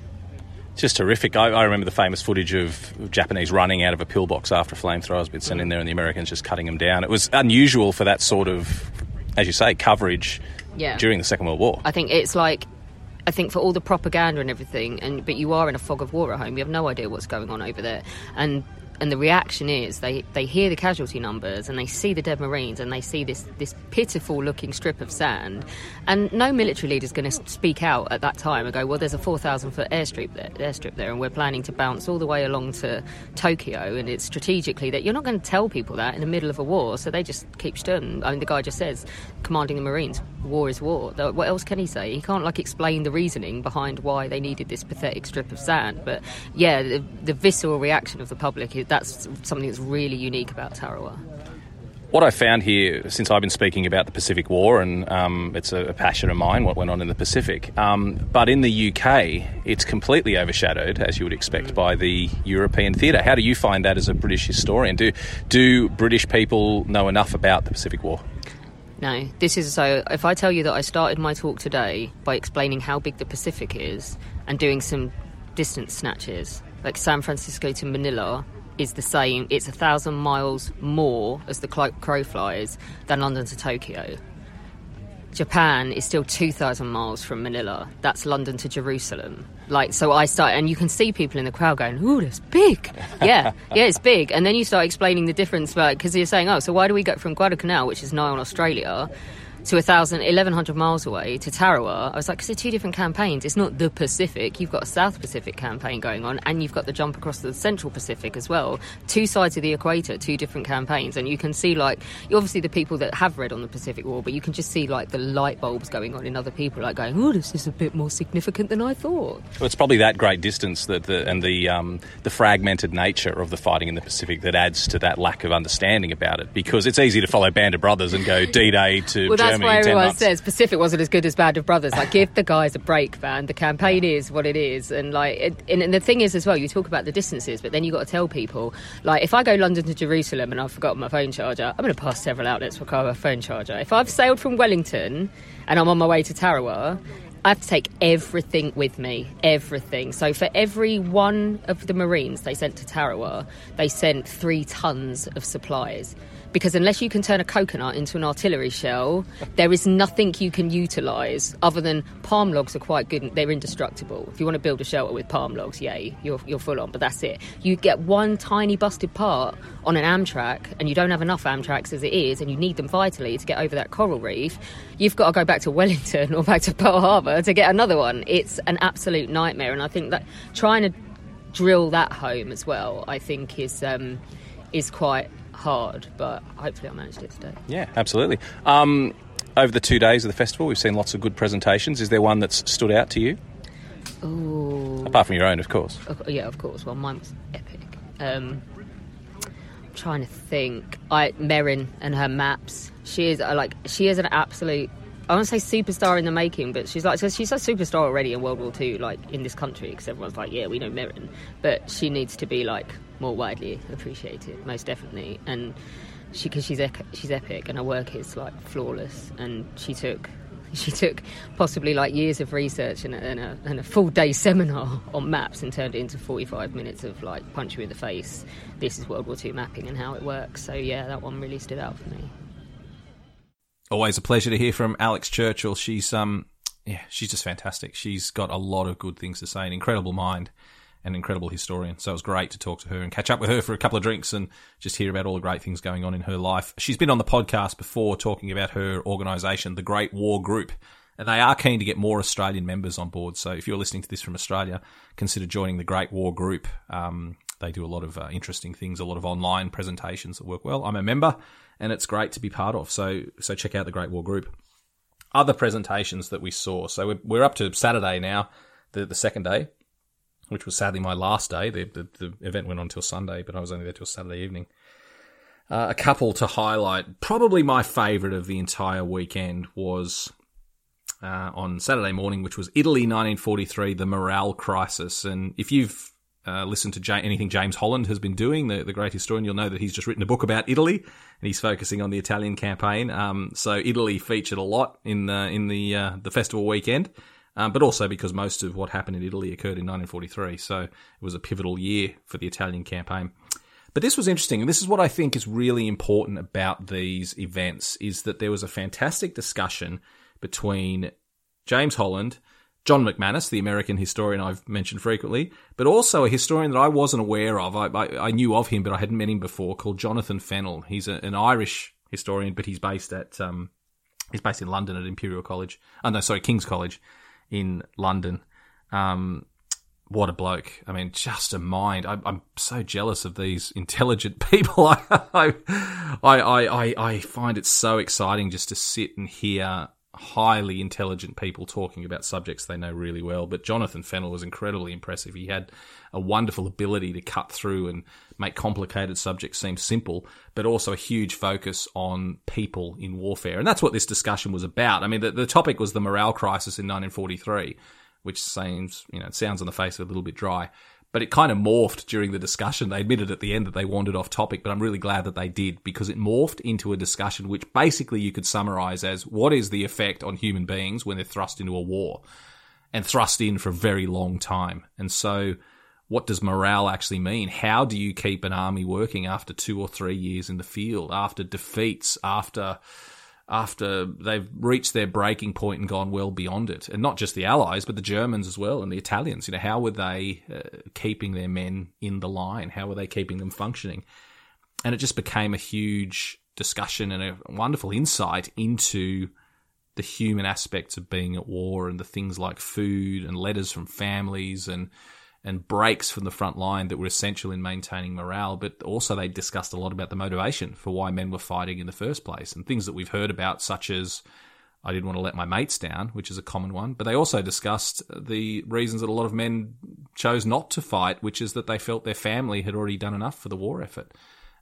Just terrific. I, I remember the famous footage of Japanese running out of a pillbox after a flamethrower has been sent in there, and the Americans just cutting them down. It was unusual for that sort of, as you say, coverage yeah. during the Second World War. I think it's like, I think for all the propaganda and everything, and but you are in a fog of war at home. You have no idea what's going on over there, and and the reaction is they, they hear the casualty numbers, and they see the dead Marines, and they see this this pitiful looking strip of sand, and no military leader is going to speak out at that time and go, well, there's a four thousand foot airstrip there, airstrip there, and we're planning to bounce all the way along to Tokyo, and it's strategically that you're not going to tell people that in the middle of a war, so they just keep stern. I mean, the guy just says, commanding the Marines, war is war. What else can he say? He can't like explain the reasoning behind why they needed this pathetic strip of sand. But yeah, the, the visceral reaction of the public, that's something that's really unique about Tarawa. What I found here, since I've been speaking about the Pacific War, and um, it's a, a passion of mine, what went on in the Pacific, um, but in the U K, it's completely overshadowed, as you would expect, by the European theatre. How do you find that as a British historian? Do, do British people know enough about the Pacific War? No, this is so. If I tell you that I started my talk today by explaining how big the Pacific is and doing some distance snatches, like San Francisco to Manila is the same, it's a thousand miles more as the crow flies than London to Tokyo. Japan is still two thousand miles from Manila. That's London to Jerusalem. Like, so I start, and you can see people in the crowd going, ooh, that's big. Yeah, yeah, it's big. And then you start explaining the difference, because you're saying, oh, so why do we go from Guadalcanal, which is nigh on Australia, to one thousand, eleven hundred miles away to Tarawa? I was like, because they're two different campaigns. It's not the Pacific. You've got a South Pacific campaign going on, and you've got the jump across the Central Pacific as well. Two sides of the equator, two different campaigns. And you can see, like, obviously the people that have read on the Pacific War, but you can just see, like, the light bulbs going on in other people, like going, oh, this is a bit more significant than I thought. Well, it's probably that great distance that the, and the um, the fragmented nature of the fighting in the Pacific that adds to that lack of understanding about it, because it's easy to follow Band of Brothers and go D-Day to well, Germany. Germany why in ten everyone months. says Pacific wasn't as good as Band of Brothers. Like, give the guys a break, man. The campaign is what it is, and like, it, and, and the thing is as well. You talk about the distances, but then you got to tell people, like, if I go London to Jerusalem and I've forgotten my phone charger, I'm going to pass several outlets for a phone charger. If I've sailed from Wellington and I'm on my way to Tarawa, I have to take everything with me, everything. So for every one of the Marines they sent to Tarawa, they sent three tons of supplies. Because unless you can turn a coconut into an artillery shell, there is nothing you can utilise other than palm logs are quite good. They're indestructible. If you want to build a shelter with palm logs, yay, you're, you're full on, but that's it. You get one tiny busted part on an Amtrak, and you don't have enough Amtraks as it is, and you need them vitally to get over that coral reef, you've got to go back to Wellington or back to Pearl Harbor to get another one. It's an absolute nightmare, and I think that trying to drill that home as well, I think is um, is quite hard, but hopefully I managed it today. Yeah, absolutely. Um, over the two days of the festival, we've seen lots of good presentations. Is there one that's stood out to you? Ooh. Apart from your own, of course. Of, yeah, of course. Well, mine was epic. Um, I'm trying to think. I Merrin and her maps. She is uh, like she is an absolute. I want to say superstar in the making, but she's like she's a superstar already in World War Two, like in this country, because everyone's like, yeah, we know Merrin, but she needs to be like more widely appreciated, most definitely. And she, because she's ec- she's epic, and her work is like flawless. And she took she took possibly like years of research and a, and a, and a full day seminar on maps and turned it into forty-five minutes of like punch you in the face. This is World War Two mapping and how it works. So yeah, that one really stood out for me. Always a pleasure to hear from Alex Churchill. She's um yeah, she's just fantastic. She's got a lot of good things to say, an incredible mind, an incredible historian. So it was great to talk to her and catch up with her for a couple of drinks and just hear about all the great things going on in her life. She's been on the podcast before talking about her organisation, the Great War Group, and they are keen to get more Australian members on board. So if you're listening to this from Australia, consider joining the Great War Group. Um, they do a lot of uh, interesting things, a lot of online presentations that work well. I'm a member, and it's great to be part of. So so check out the Great War Group. Other presentations that we saw. So we're, we're up to Saturday now, the, the second day, which was sadly my last day. The, the, the event went on till Sunday, but I was only there till Saturday evening. Uh, a couple to highlight. Probably my favourite of the entire weekend was uh, on Saturday morning, which was Italy nineteen forty-three, the morale crisis. And if you've uh, listened to J- anything James Holland has been doing, the, the great historian, you'll know that he's just written a book about Italy, and he's focusing on the Italian campaign. Um, so Italy featured a lot in the, in the, uh, the festival weekend. Um, but also because most of what happened in Italy occurred in nineteen forty-three, so it was a pivotal year for the Italian campaign. But this was interesting, and this is what I think is really important about these events, is that there was a fantastic discussion between James Holland, John McManus, the American historian I've mentioned frequently, but also a historian that I wasn't aware of. I, I, I knew of him, but I hadn't met him before, called Jonathan Fennell. He's a, an Irish historian, but he's based at um, he's based in London at Imperial College. Oh, no, sorry, King's College in London. Um, what a bloke. I mean, just a mind. I, I'm so jealous of these intelligent people. I, I, I, I, I find it so exciting just to sit and hear highly intelligent people talking about subjects they know really well. But Jonathan Fennell was incredibly impressive. He had a wonderful ability to cut through and make complicated subjects seem simple, but also a huge focus on people in warfare. And that's what this discussion was about. I mean, the, the topic was the morale crisis in nineteen forty-three, which seems, you know, it sounds on the face a little bit dry, but it kind of morphed during the discussion. They admitted at the end that they wandered off topic, but I'm really glad that they did, because it morphed into a discussion which basically you could summarize as, what is the effect on human beings when they're thrust into a war, and thrust in for a very long time? And so what does morale actually mean? How do you keep an army working after two or three years in the field, after defeats, after after they've reached their breaking point and gone well beyond it? And not just the Allies, but the Germans as well, and the Italians. You know, how were they uh, keeping their men in the line? How were they keeping them functioning? And it just became a huge discussion and a wonderful insight into the human aspects of being at war, and the things like food and letters from families and and breaks from the front line that were essential in maintaining morale. But also they discussed a lot about the motivation for why men were fighting in the first place, and things that we've heard about, such as, I didn't want to let my mates down, which is a common one. But they also discussed the reasons that a lot of men chose not to fight, which is that they felt their family had already done enough for the war effort.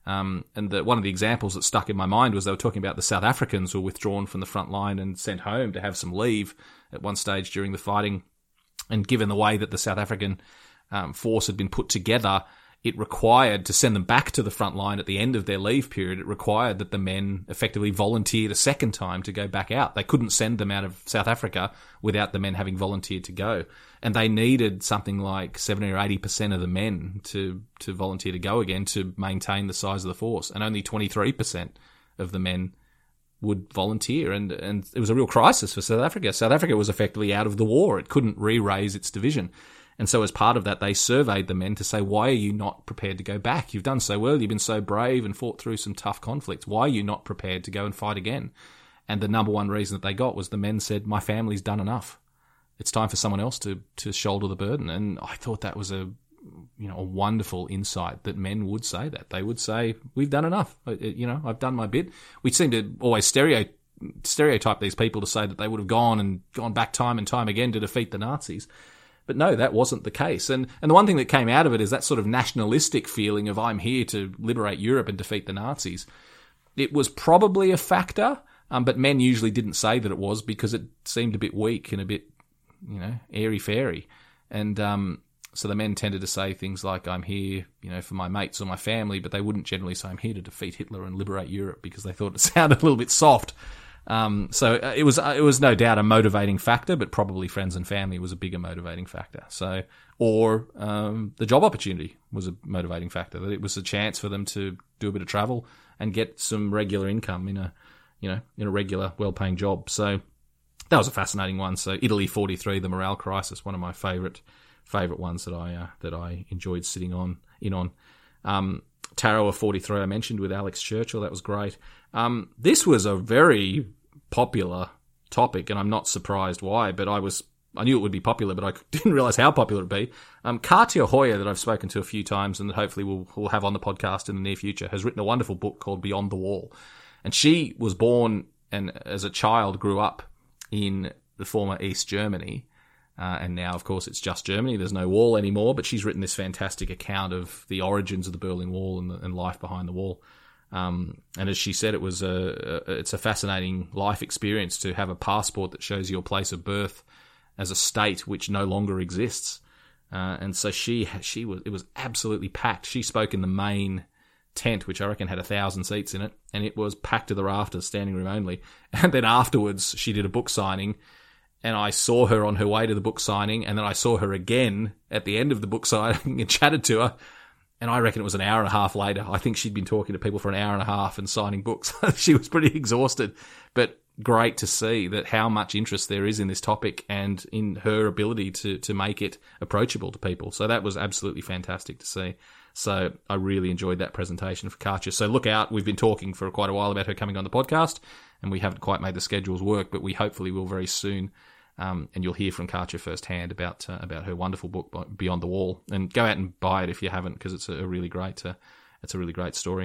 Um, and the, one of the examples that stuck in my mind was they were talking about the South Africans who were withdrawn from the front line and sent home to have some leave at one stage during the fighting. And given the way that the South African um, force had been put together, it required to send them back to the front line at the end of their leave period. It required that the men effectively volunteered a second time to go back out. They couldn't send them out of South Africa without the men having volunteered to go. And they needed something like seventy or eighty percent of the men to, to volunteer to go again to maintain the size of the force. And only twenty-three percent of the men would volunteer. And, and it was a real crisis for South Africa. South Africa was effectively out of the war. It couldn't re-raise its division. And so as part of that, they surveyed the men to say, why are you not prepared to go back? You've done so well. You've been so brave and fought through some tough conflicts. Why are you not prepared to go and fight again? And the number one reason that they got was the men said, my family's done enough. It's time for someone else to, to shoulder the burden. And I thought that was a, you know, a wonderful insight that men would say that. They would say, we've done enough. You know, I've done my bit. We seem to always stereotype, stereotype these people to say that they would have gone and gone back time and time again to defeat the Nazis. But no, that wasn't the case. And and the one thing that came out of it is that sort of nationalistic feeling of I'm here to liberate Europe and defeat the Nazis. It was probably a factor, um, but men usually didn't say that it was because it seemed a bit weak and a bit, you know, airy-fairy. And um, so the men tended to say things like, I'm here, you know, for my mates or my family, but they wouldn't generally say, I'm here to defeat Hitler and liberate Europe because they thought it sounded a little bit soft. Um, so it was, it was no doubt a motivating factor, but probably friends and family was a bigger motivating factor. So, or, um, the job opportunity was a motivating factor, that it was a chance for them to do a bit of travel and get some regular income in a, you know, in a regular, well-paying job. So that was a fascinating one. So Italy forty-three, the morale crisis, one of my favorite, favorite ones that I, uh, that I enjoyed sitting on, in on. Um, Tarawa forty-three I mentioned with Alex Churchill. That was great. Um, this was a very popular topic, and I'm not surprised why, but I was, I knew it would be popular, but I didn't realize how popular it'd be. Um, Katia Hoyer, that I've spoken to a few times and that hopefully we'll, we'll have on the podcast in the near future, has written a wonderful book called Beyond the Wall. And she was born and as a child grew up in the former East Germany. Uh, and now, of course, it's just Germany. There's no wall anymore, but she's written this fantastic account of the origins of the Berlin Wall and, the, and life behind the wall. Um, and as she said, it was a, a, it's a fascinating life experience to have a passport that shows your place of birth as a state which no longer exists. Uh, and so she, she was, it was absolutely packed. She spoke in the main tent, which I reckon had a thousand seats in it, and it was packed to the rafters, standing room only. And then afterwards, she did a book signing, and I saw her on her way to the book signing, and then I saw her again at the end of the book signing and chatted to her. And I reckon it was an hour and a half later. I think she'd been talking to people for an hour and a half and signing books. She was pretty exhausted, but great to see that how much interest there is in this topic and in her ability to, to make it approachable to people. So that was absolutely fantastic to see. So I really enjoyed that presentation for Katia. So look out. We've been talking for quite a while about her coming on the podcast, and we haven't quite made the schedules work, but we hopefully will very soon. Um, and you'll hear from Katia firsthand about uh, about her wonderful book Beyond the Wall, and go out and buy it if you haven't, because it's a, a really great uh, it's a really great story.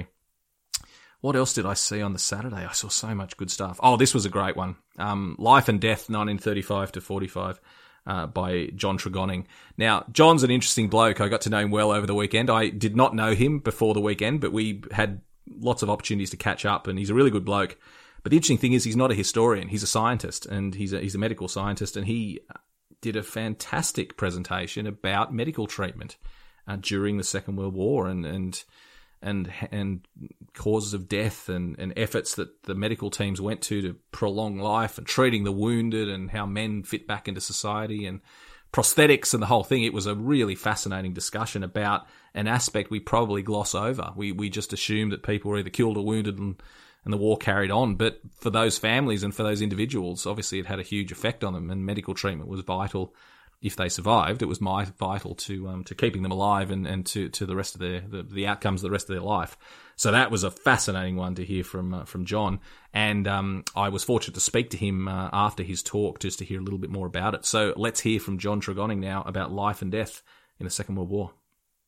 What else did I see on the Saturday? I saw so much good stuff. Oh, this was a great one. Um, Life and Death, nineteen thirty-five to forty-five, uh, by John Tregonning. Now, John's an interesting bloke. I got to know him well over the weekend. I did not know him before the weekend, but we had lots of opportunities to catch up, and he's a really good bloke. But the interesting thing is he's not a historian. He's a scientist, and he's a, he's a medical scientist, and he did a fantastic presentation about medical treatment uh, during the Second World War and and and and causes of death and, and efforts that the medical teams went to to prolong life and treating the wounded and how men fit back into society and prosthetics and the whole thing. It was a really fascinating discussion about an aspect we probably gloss over. We we just assume that people were either killed or wounded and and the war carried on. But for those families and for those individuals, obviously it had a huge effect on them, and medical treatment was vital. If they survived, it was my vital to um, to keeping them alive and, and to, to the rest of their the, the outcomes of the rest of their life. So that was a fascinating one to hear from uh, from John, and um, I was fortunate to speak to him uh, after his talk just to hear a little bit more about it. So let's hear from John Tregonning now about life and death in the Second World War.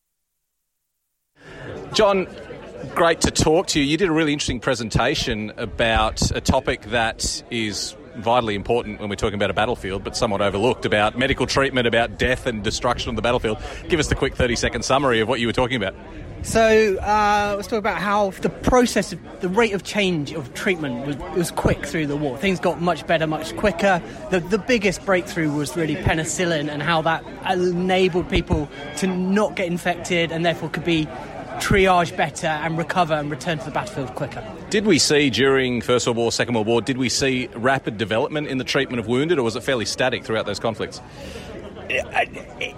John, great to talk to you. You did a really interesting presentation about a topic that is vitally important when we're talking about a battlefield, but somewhat overlooked, about medical treatment, about death and destruction on the battlefield. Give us the quick thirty-second summary of what you were talking about. So uh, let's talk about how the process, of, the rate of change of treatment was, was quick through the war. Things got much better, much quicker. The, the biggest breakthrough was really penicillin and how that enabled people to not get infected and therefore could be triaged better and recover and return to the battlefield quicker. Did we see during First World War, Second World War, did we see rapid development in the treatment of wounded, or was it fairly static throughout those conflicts? It, it,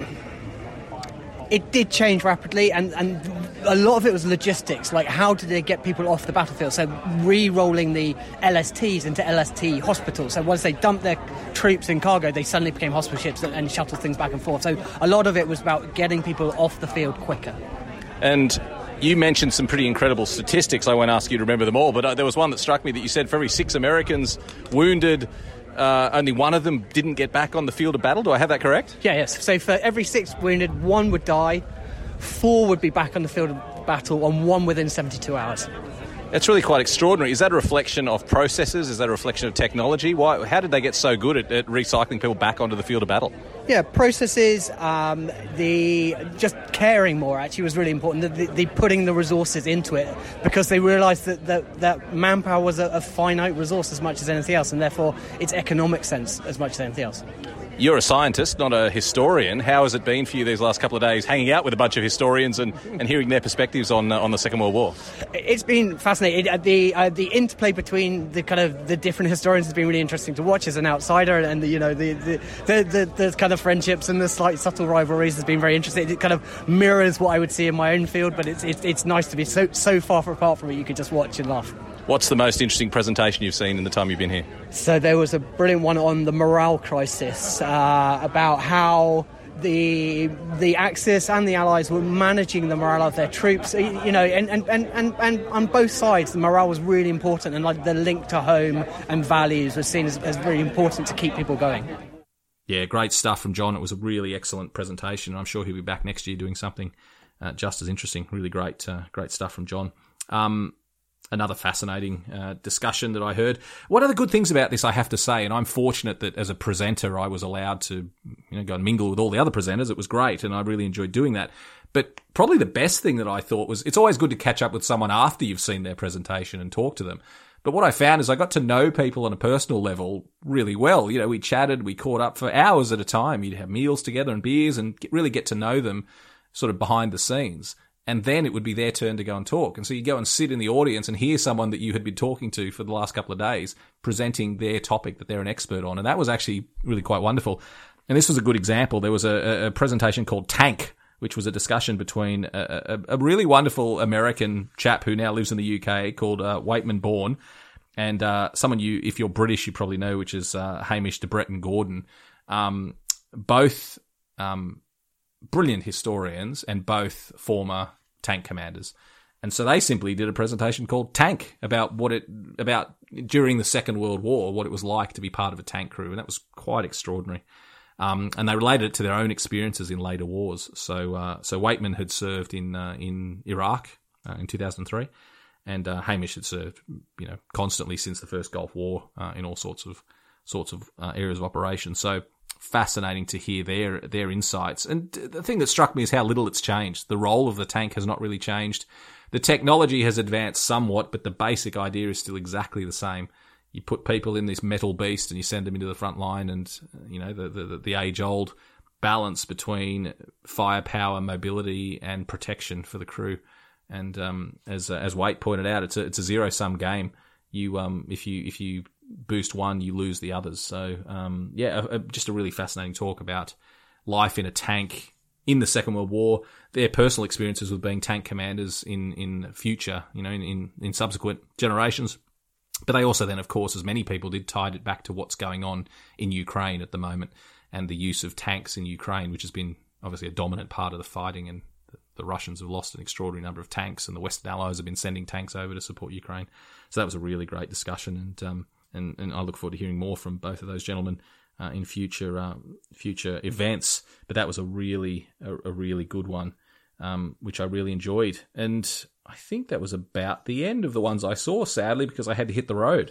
It did change rapidly, and, and a lot of it was logistics, like how did they get people off the battlefield? So re-rolling the L S Ts into L S T hospitals. So once they dumped their troops in cargo, they suddenly became hospital ships and, and shuttled things back and forth. So a lot of it was about getting people off the field quicker. And you mentioned some pretty incredible statistics. I won't ask you to remember them all, but uh, there was one that struck me that you said for every six Americans wounded, Uh, only one of them didn't get back on the field of battle. Do I have that correct? Yeah, yes. So for every six wounded, one would die, four would be back on the field of battle, and one within seventy-two hours. That's really quite extraordinary. Is that a reflection of processes? Is that a reflection of technology? Why? How did they get so good at, at recycling people back onto the field of battle? Yeah, processes, um, the just caring more actually was really important. The, the, the putting the resources into it, because they realised that, that, that manpower was a, a finite resource as much as anything else, and therefore its economic sense as much as anything else. You're a scientist, not a historian. How has it been for you these last couple of days, hanging out with a bunch of historians and, and hearing their perspectives on uh, on the Second World War? It's been fascinating. It, uh, the uh, the interplay between the kind of the different historians has been really interesting to watch as an outsider, and the, you know the the, the the the kind of friendships and the slight subtle rivalries has been very interesting. It kind of mirrors what I would see in my own field, but it's it's, it's nice to be so so far apart from it. You could just watch and laugh. What's the most interesting presentation you've seen in the time you've been here? So there was a brilliant one on the morale crisis, uh, about how the the Axis and the Allies were managing the morale of their troops. You know, and, and, and, and, and on both sides, the morale was really important, and like the link to home and values was seen as, as really important to keep people going. Yeah, great stuff from John. It was a really excellent presentation. I'm sure he'll be back next year doing something uh, just as interesting. Really great, uh, great stuff from John. Um, Another fascinating uh, discussion that I heard. One of the good things about this, I have to say, and I'm fortunate that as a presenter I was allowed to, you know, go and mingle with all the other presenters. It was great, and I really enjoyed doing that. But probably the best thing that I thought was, it's always good to catch up with someone after you've seen their presentation and talk to them. But what I found is I got to know people on a personal level really well. You know, we chatted, we caught up for hours at a time. You'd have meals together and beers and get, really get to know them sort of behind the scenes. And then it would be their turn to go and talk. And so you go and sit in the audience and hear someone that you had been talking to for the last couple of days presenting their topic that they're an expert on. And that was actually really quite wonderful. And this was a good example. There was a, a presentation called Tank, which was a discussion between a, a, a really wonderful American chap who now lives in the U K called uh, Waitman Bourne, and uh, someone you, if you're British, you probably know, which is uh, Hamish de Bretton Gordon. Um, both um, brilliant historians and both former tank commanders. And so they simply did a presentation called Tank about what it, about during the Second World War, what it was like to be part of a tank crew. And that was quite extraordinary. Um, and they related it to their own experiences in later wars. So, uh, so Waitman had served in, uh, in Iraq, uh, in two thousand three. And, uh, Hamish had served, you know, constantly since the first Gulf War, uh, in all sorts of, sorts of, uh, areas of operation. So, fascinating to hear their their insights. And the thing that struck me is how little it's changed. The role of the tank has not really changed. The technology has advanced somewhat, but the basic idea is still exactly the same. You put people in this metal beast and you send them into the front line, and you know the the, the age-old balance between firepower, mobility, and protection for the crew. And um, as as Waite pointed out, it's a it's a zero-sum game. You um if you if you boost one, you lose the others. So, um, yeah, a, a, just a really fascinating talk about life in a tank in the Second World War, their personal experiences with being tank commanders in, in future, you know, in, in, in subsequent generations. But they also then, of course, as many people did, tied it back to what's going on in Ukraine at the moment and the use of tanks in Ukraine, which has been obviously a dominant part of the fighting. And the, the Russians have lost an extraordinary number of tanks, and the Western Allies have been sending tanks over to support Ukraine. So that was a really great discussion. And, um, And, and I look forward to hearing more from both of those gentlemen uh, in future uh, future events. But that was a really a, a really good one, um, which I really enjoyed. And I think that was about the end of the ones I saw, sadly, because I had to hit the road.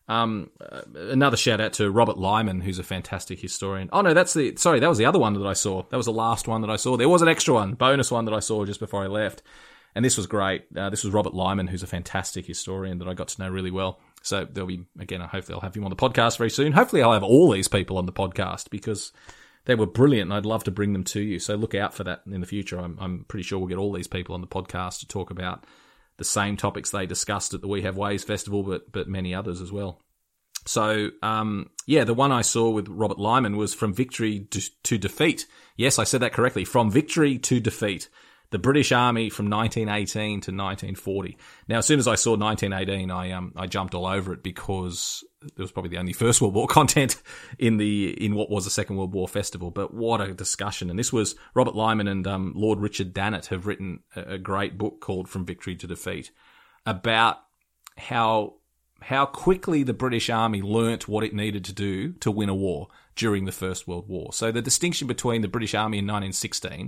Um, uh, another shout out to Robert Lyman, who's a fantastic historian. Oh no, that's the sorry, that was the other one that I saw. That was the last one that I saw. There was an extra one, bonus one that I saw just before I left, and this was great. Uh, this was Robert Lyman, who's a fantastic historian that I got to know really well. So there'll be again, I hope I'll have him on the podcast very soon. Hopefully, I'll have all these people on the podcast because they were brilliant, and I'd love to bring them to you. So look out for that in the future. I'm, I'm pretty sure we'll get all these people on the podcast to talk about the same topics they discussed at the We Have Ways Festival, but but many others as well. So, um, yeah, the one I saw with Robert Lyman was From Victory to, to Defeat. Yes, I said that correctly. From Victory to Defeat. The British Army from nineteen eighteen to nineteen forty. Now, as soon as I saw nineteen eighteen, I um I jumped all over it because it was probably the only First World War content in the in what was the Second World War festival. But what a discussion! And this was Robert Lyman and um, Lord Richard Dannett have written a, a great book called From Victory to Defeat about how how quickly the British Army learnt what it needed to do to win a war during the First World War. So the distinction between the British Army in nineteen sixteen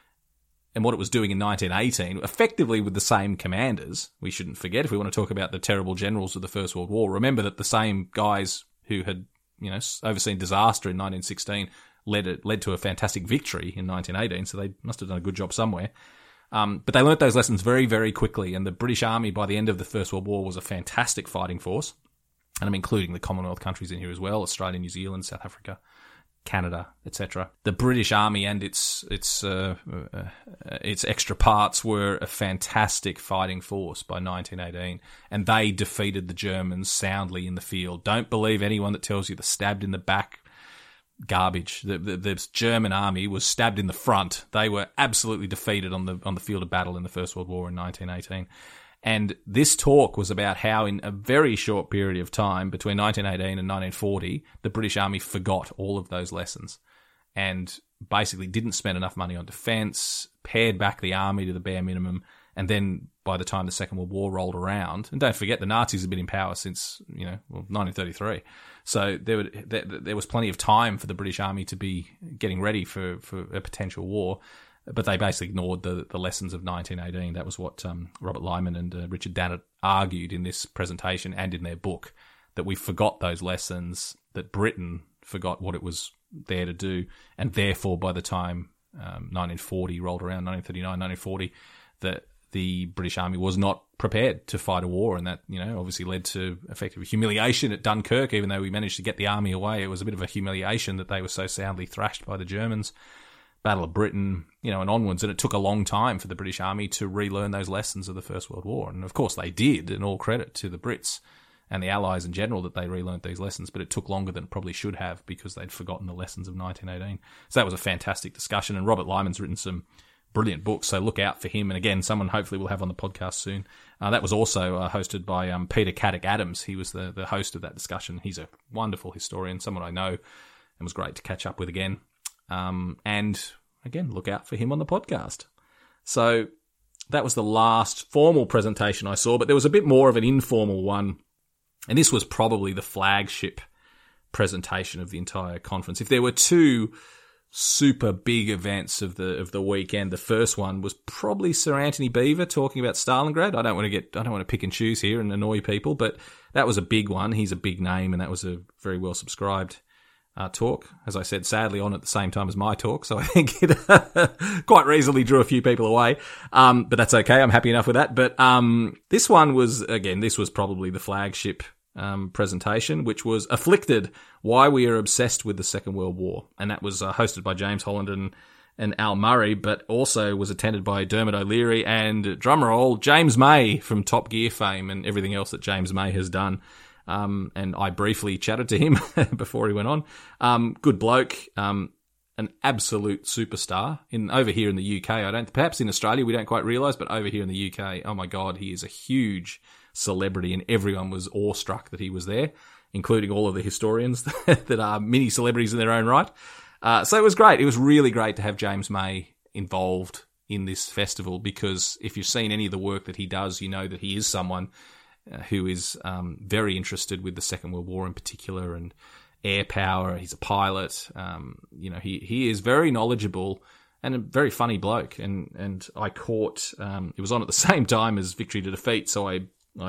and what it was doing in nineteen eighteen, effectively with the same commanders. We shouldn't forget, if we want to talk about the terrible generals of the First World War, remember that the same guys who had, you know, overseen disaster in nineteen sixteen led it, led to a fantastic victory in nineteen eighteen, so they must have done a good job somewhere. Um, but they learnt those lessons very, very quickly, and the British Army by the end of the First World War was a fantastic fighting force, and I'm including the Commonwealth countries in here as well, Australia, New Zealand, South Africa, Canada, et cetera. The British Army and its its uh, uh, its extra parts were a fantastic fighting force by nineteen eighteen, and they defeated the Germans soundly in the field. Don't believe anyone that tells you they're stabbed in the back. Garbage. The, the, the German army was stabbed in the front. They were absolutely defeated on the on the field of battle in the First World War in nineteen eighteen. And this talk was about how in a very short period of time, between nineteen eighteen and nineteen forty, the British Army forgot all of those lessons and basically didn't spend enough money on defence, pared back the army to the bare minimum, and then by the time the Second World War rolled around, and don't forget the Nazis have been in power since, you know, well, nineteen thirty-three. So there, would, there, there was plenty of time for the British Army to be getting ready for, for a potential war. But they basically ignored the, the lessons of nineteen eighteen. That was what um, Robert Lyman and uh, Richard Dannett argued in this presentation and in their book, that we forgot those lessons, that Britain forgot what it was there to do, and therefore by the time um, nineteen forty rolled around, nineteen thirty-nine, nineteen forty, that the British Army was not prepared to fight a war, and that, you know, obviously led to effective humiliation at Dunkirk. Even though we managed to get the army away, it was a bit of a humiliation that they were so soundly thrashed by the Germans. Battle of Britain, you know, and onwards, and it took a long time for the British Army to relearn those lessons of the First World War. And of course they did, and all credit to the Brits and the Allies in general that they relearned these lessons, but it took longer than it probably should have because they'd forgotten the lessons of nineteen eighteen. So that was a fantastic discussion, and Robert Lyman's written some brilliant books, so look out for him. And again, someone hopefully we'll have on the podcast soon. Uh, that was also uh, hosted by um, Peter Caddick-Adams. He was the, the host of that discussion. He's a wonderful historian, someone I know, and was great to catch up with again. Um, and again, look out for him on the podcast. So that was the last formal presentation I saw, but there was a bit more of an informal one, and this was probably the flagship presentation of the entire conference. If there were two super big events of the of the weekend, the first one was probably Sir Anthony Beevor talking about Stalingrad. I don't want to get I don't want to pick and choose here and annoy people, but that was a big one. He's a big name, and that was a very well subscribed Uh, talk, as I said, sadly on at the same time as my talk, so I think it quite reasonably drew a few people away, um, but that's okay, I'm happy enough with that. But um, this one was, again, this was probably the flagship um, presentation, which was Afflicted, Why We Are Obsessed with the Second World War, and that was uh, hosted by James Holland and, and Al Murray, but also was attended by Dermot O'Leary and, drumroll, James May from Top Gear fame and everything else that James May has done. Um, and I briefly chatted to him before he went on. Um, good bloke, um, an absolute superstar. In over here in the U K, I don't. Perhaps in Australia we don't quite realise, but over here in the U K, oh my God, he is a huge celebrity, and everyone was awestruck that he was there, including all of the historians that are mini celebrities in their own right. Uh, so it was great. It was really great to have James May involved in this festival, because if you've seen any of the work that he does, you know that he is someone who is um, very interested with the Second World War in particular and air power. He's a pilot. Um, you know, he, he is very knowledgeable and a very funny bloke. And, and I caught, um, it was on at the same time as Victory to Defeat, so I, I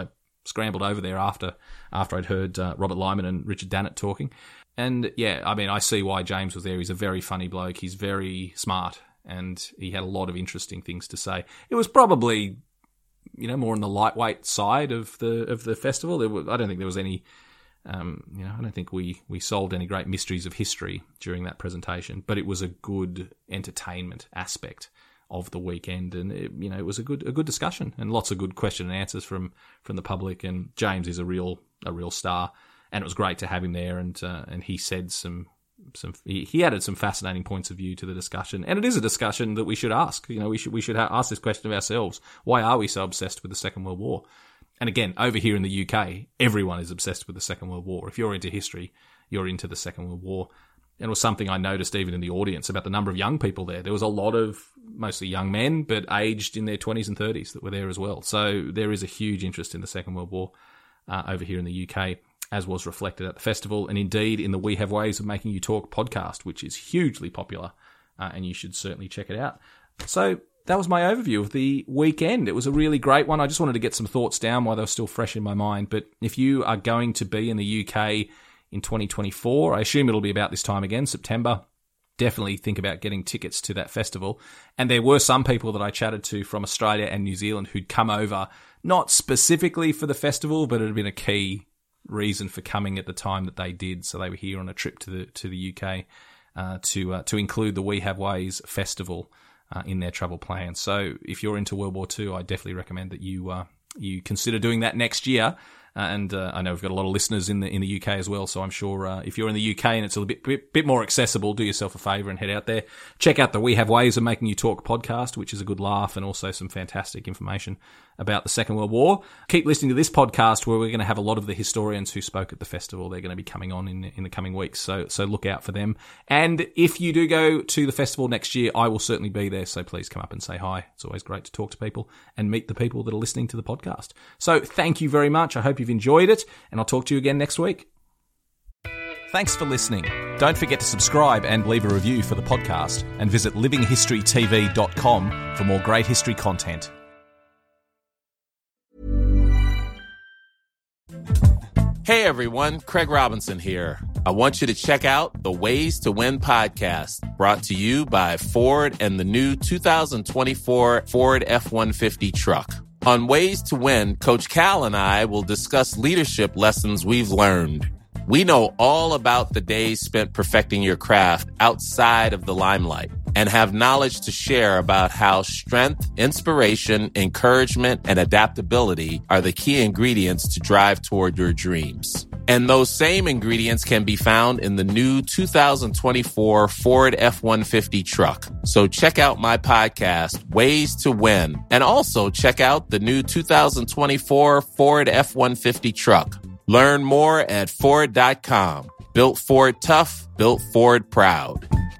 scrambled over there after after I'd heard uh, Robert Lyman and Richard Dannett talking. And yeah, I mean, I see why James was there. He's a very funny bloke. He's very smart, and he had a lot of interesting things to say. It was probably, you know, more on the lightweight side of the of the festival. There was, I don't think there was any, um, you know, I don't think we, we solved any great mysteries of history during that presentation. But it was a good entertainment aspect of the weekend, and it, you know, it was a good a good discussion and lots of good question and answers from from the public. And James is a real a real star. And it was great to have him there, and uh, and he said some some he, he added some fascinating points of view to the discussion, and it is a discussion that we should ask. You know, we should we should ha- ask this question of ourselves: why are we so obsessed with the Second World War? And again, over here in the U K, everyone is obsessed with the Second World War. If you're into history, you're into the Second World War. And it was something I noticed even in the audience about the number of young people there. There was a lot of mostly young men, but aged in their twenties and thirties that were there as well. So there is a huge interest in the Second World War uh, over here in the U K, as was reflected at the festival, and indeed in the We Have Ways of Making You Talk podcast, which is hugely popular, uh, and you should certainly check it out. So that was my overview of the weekend. It was a really great one. I just wanted to get some thoughts down while they were still fresh in my mind. But if you are going to be in the U K in twenty twenty-four, I assume it'll be about this time again, September, definitely think about getting tickets to that festival. And there were some people that I chatted to from Australia and New Zealand who'd come over, not specifically for the festival, but it had been a key reason for coming at the time that they did. So they were here on a trip to the to the U K uh, to uh, to include the We Have Ways festival uh, in their travel plans. So if you're into World War Two, I definitely recommend that you uh, you consider doing that next year. Uh, and uh, I know we've got a lot of listeners in the in the U K as well, so I'm sure uh, if you're in the U K and it's a bit, bit bit more accessible, do yourself a favour and head out there. Check out the We Have Ways of Making You Talk podcast, which is a good laugh and also some fantastic information about the Second World War. Keep listening to this podcast where we're going to have a lot of the historians who spoke at the festival. They're going to be coming on in in the coming weeks, so so look out for them. And if you do go to the festival next year, I will certainly be there, so please come up and say hi. It's always great to talk to people and meet the people that are listening to the podcast. So thank you very much. I hope you've enjoyed it, and I'll talk to you again next week. Thanks for listening. Don't forget to subscribe and leave a review for the podcast, and visit living history t v dot com for more great history content. Hey everyone, Craig Robinson here. I want you to check out the Ways to Win podcast, brought to you by Ford and the new two thousand twenty-four Ford F one fifty truck. On Ways to Win, Coach Cal and I will discuss leadership lessons we've learned. We know all about the days spent perfecting your craft outside of the limelight and have knowledge to share about how strength, inspiration, encouragement, and adaptability are the key ingredients to drive toward your dreams. And those same ingredients can be found in the new two thousand twenty-four Ford F one fifty truck. So check out my podcast, Ways to Win, and also check out the new two thousand twenty-four Ford F one fifty truck. Learn more at Ford dot com. Built Ford tough, built Ford proud.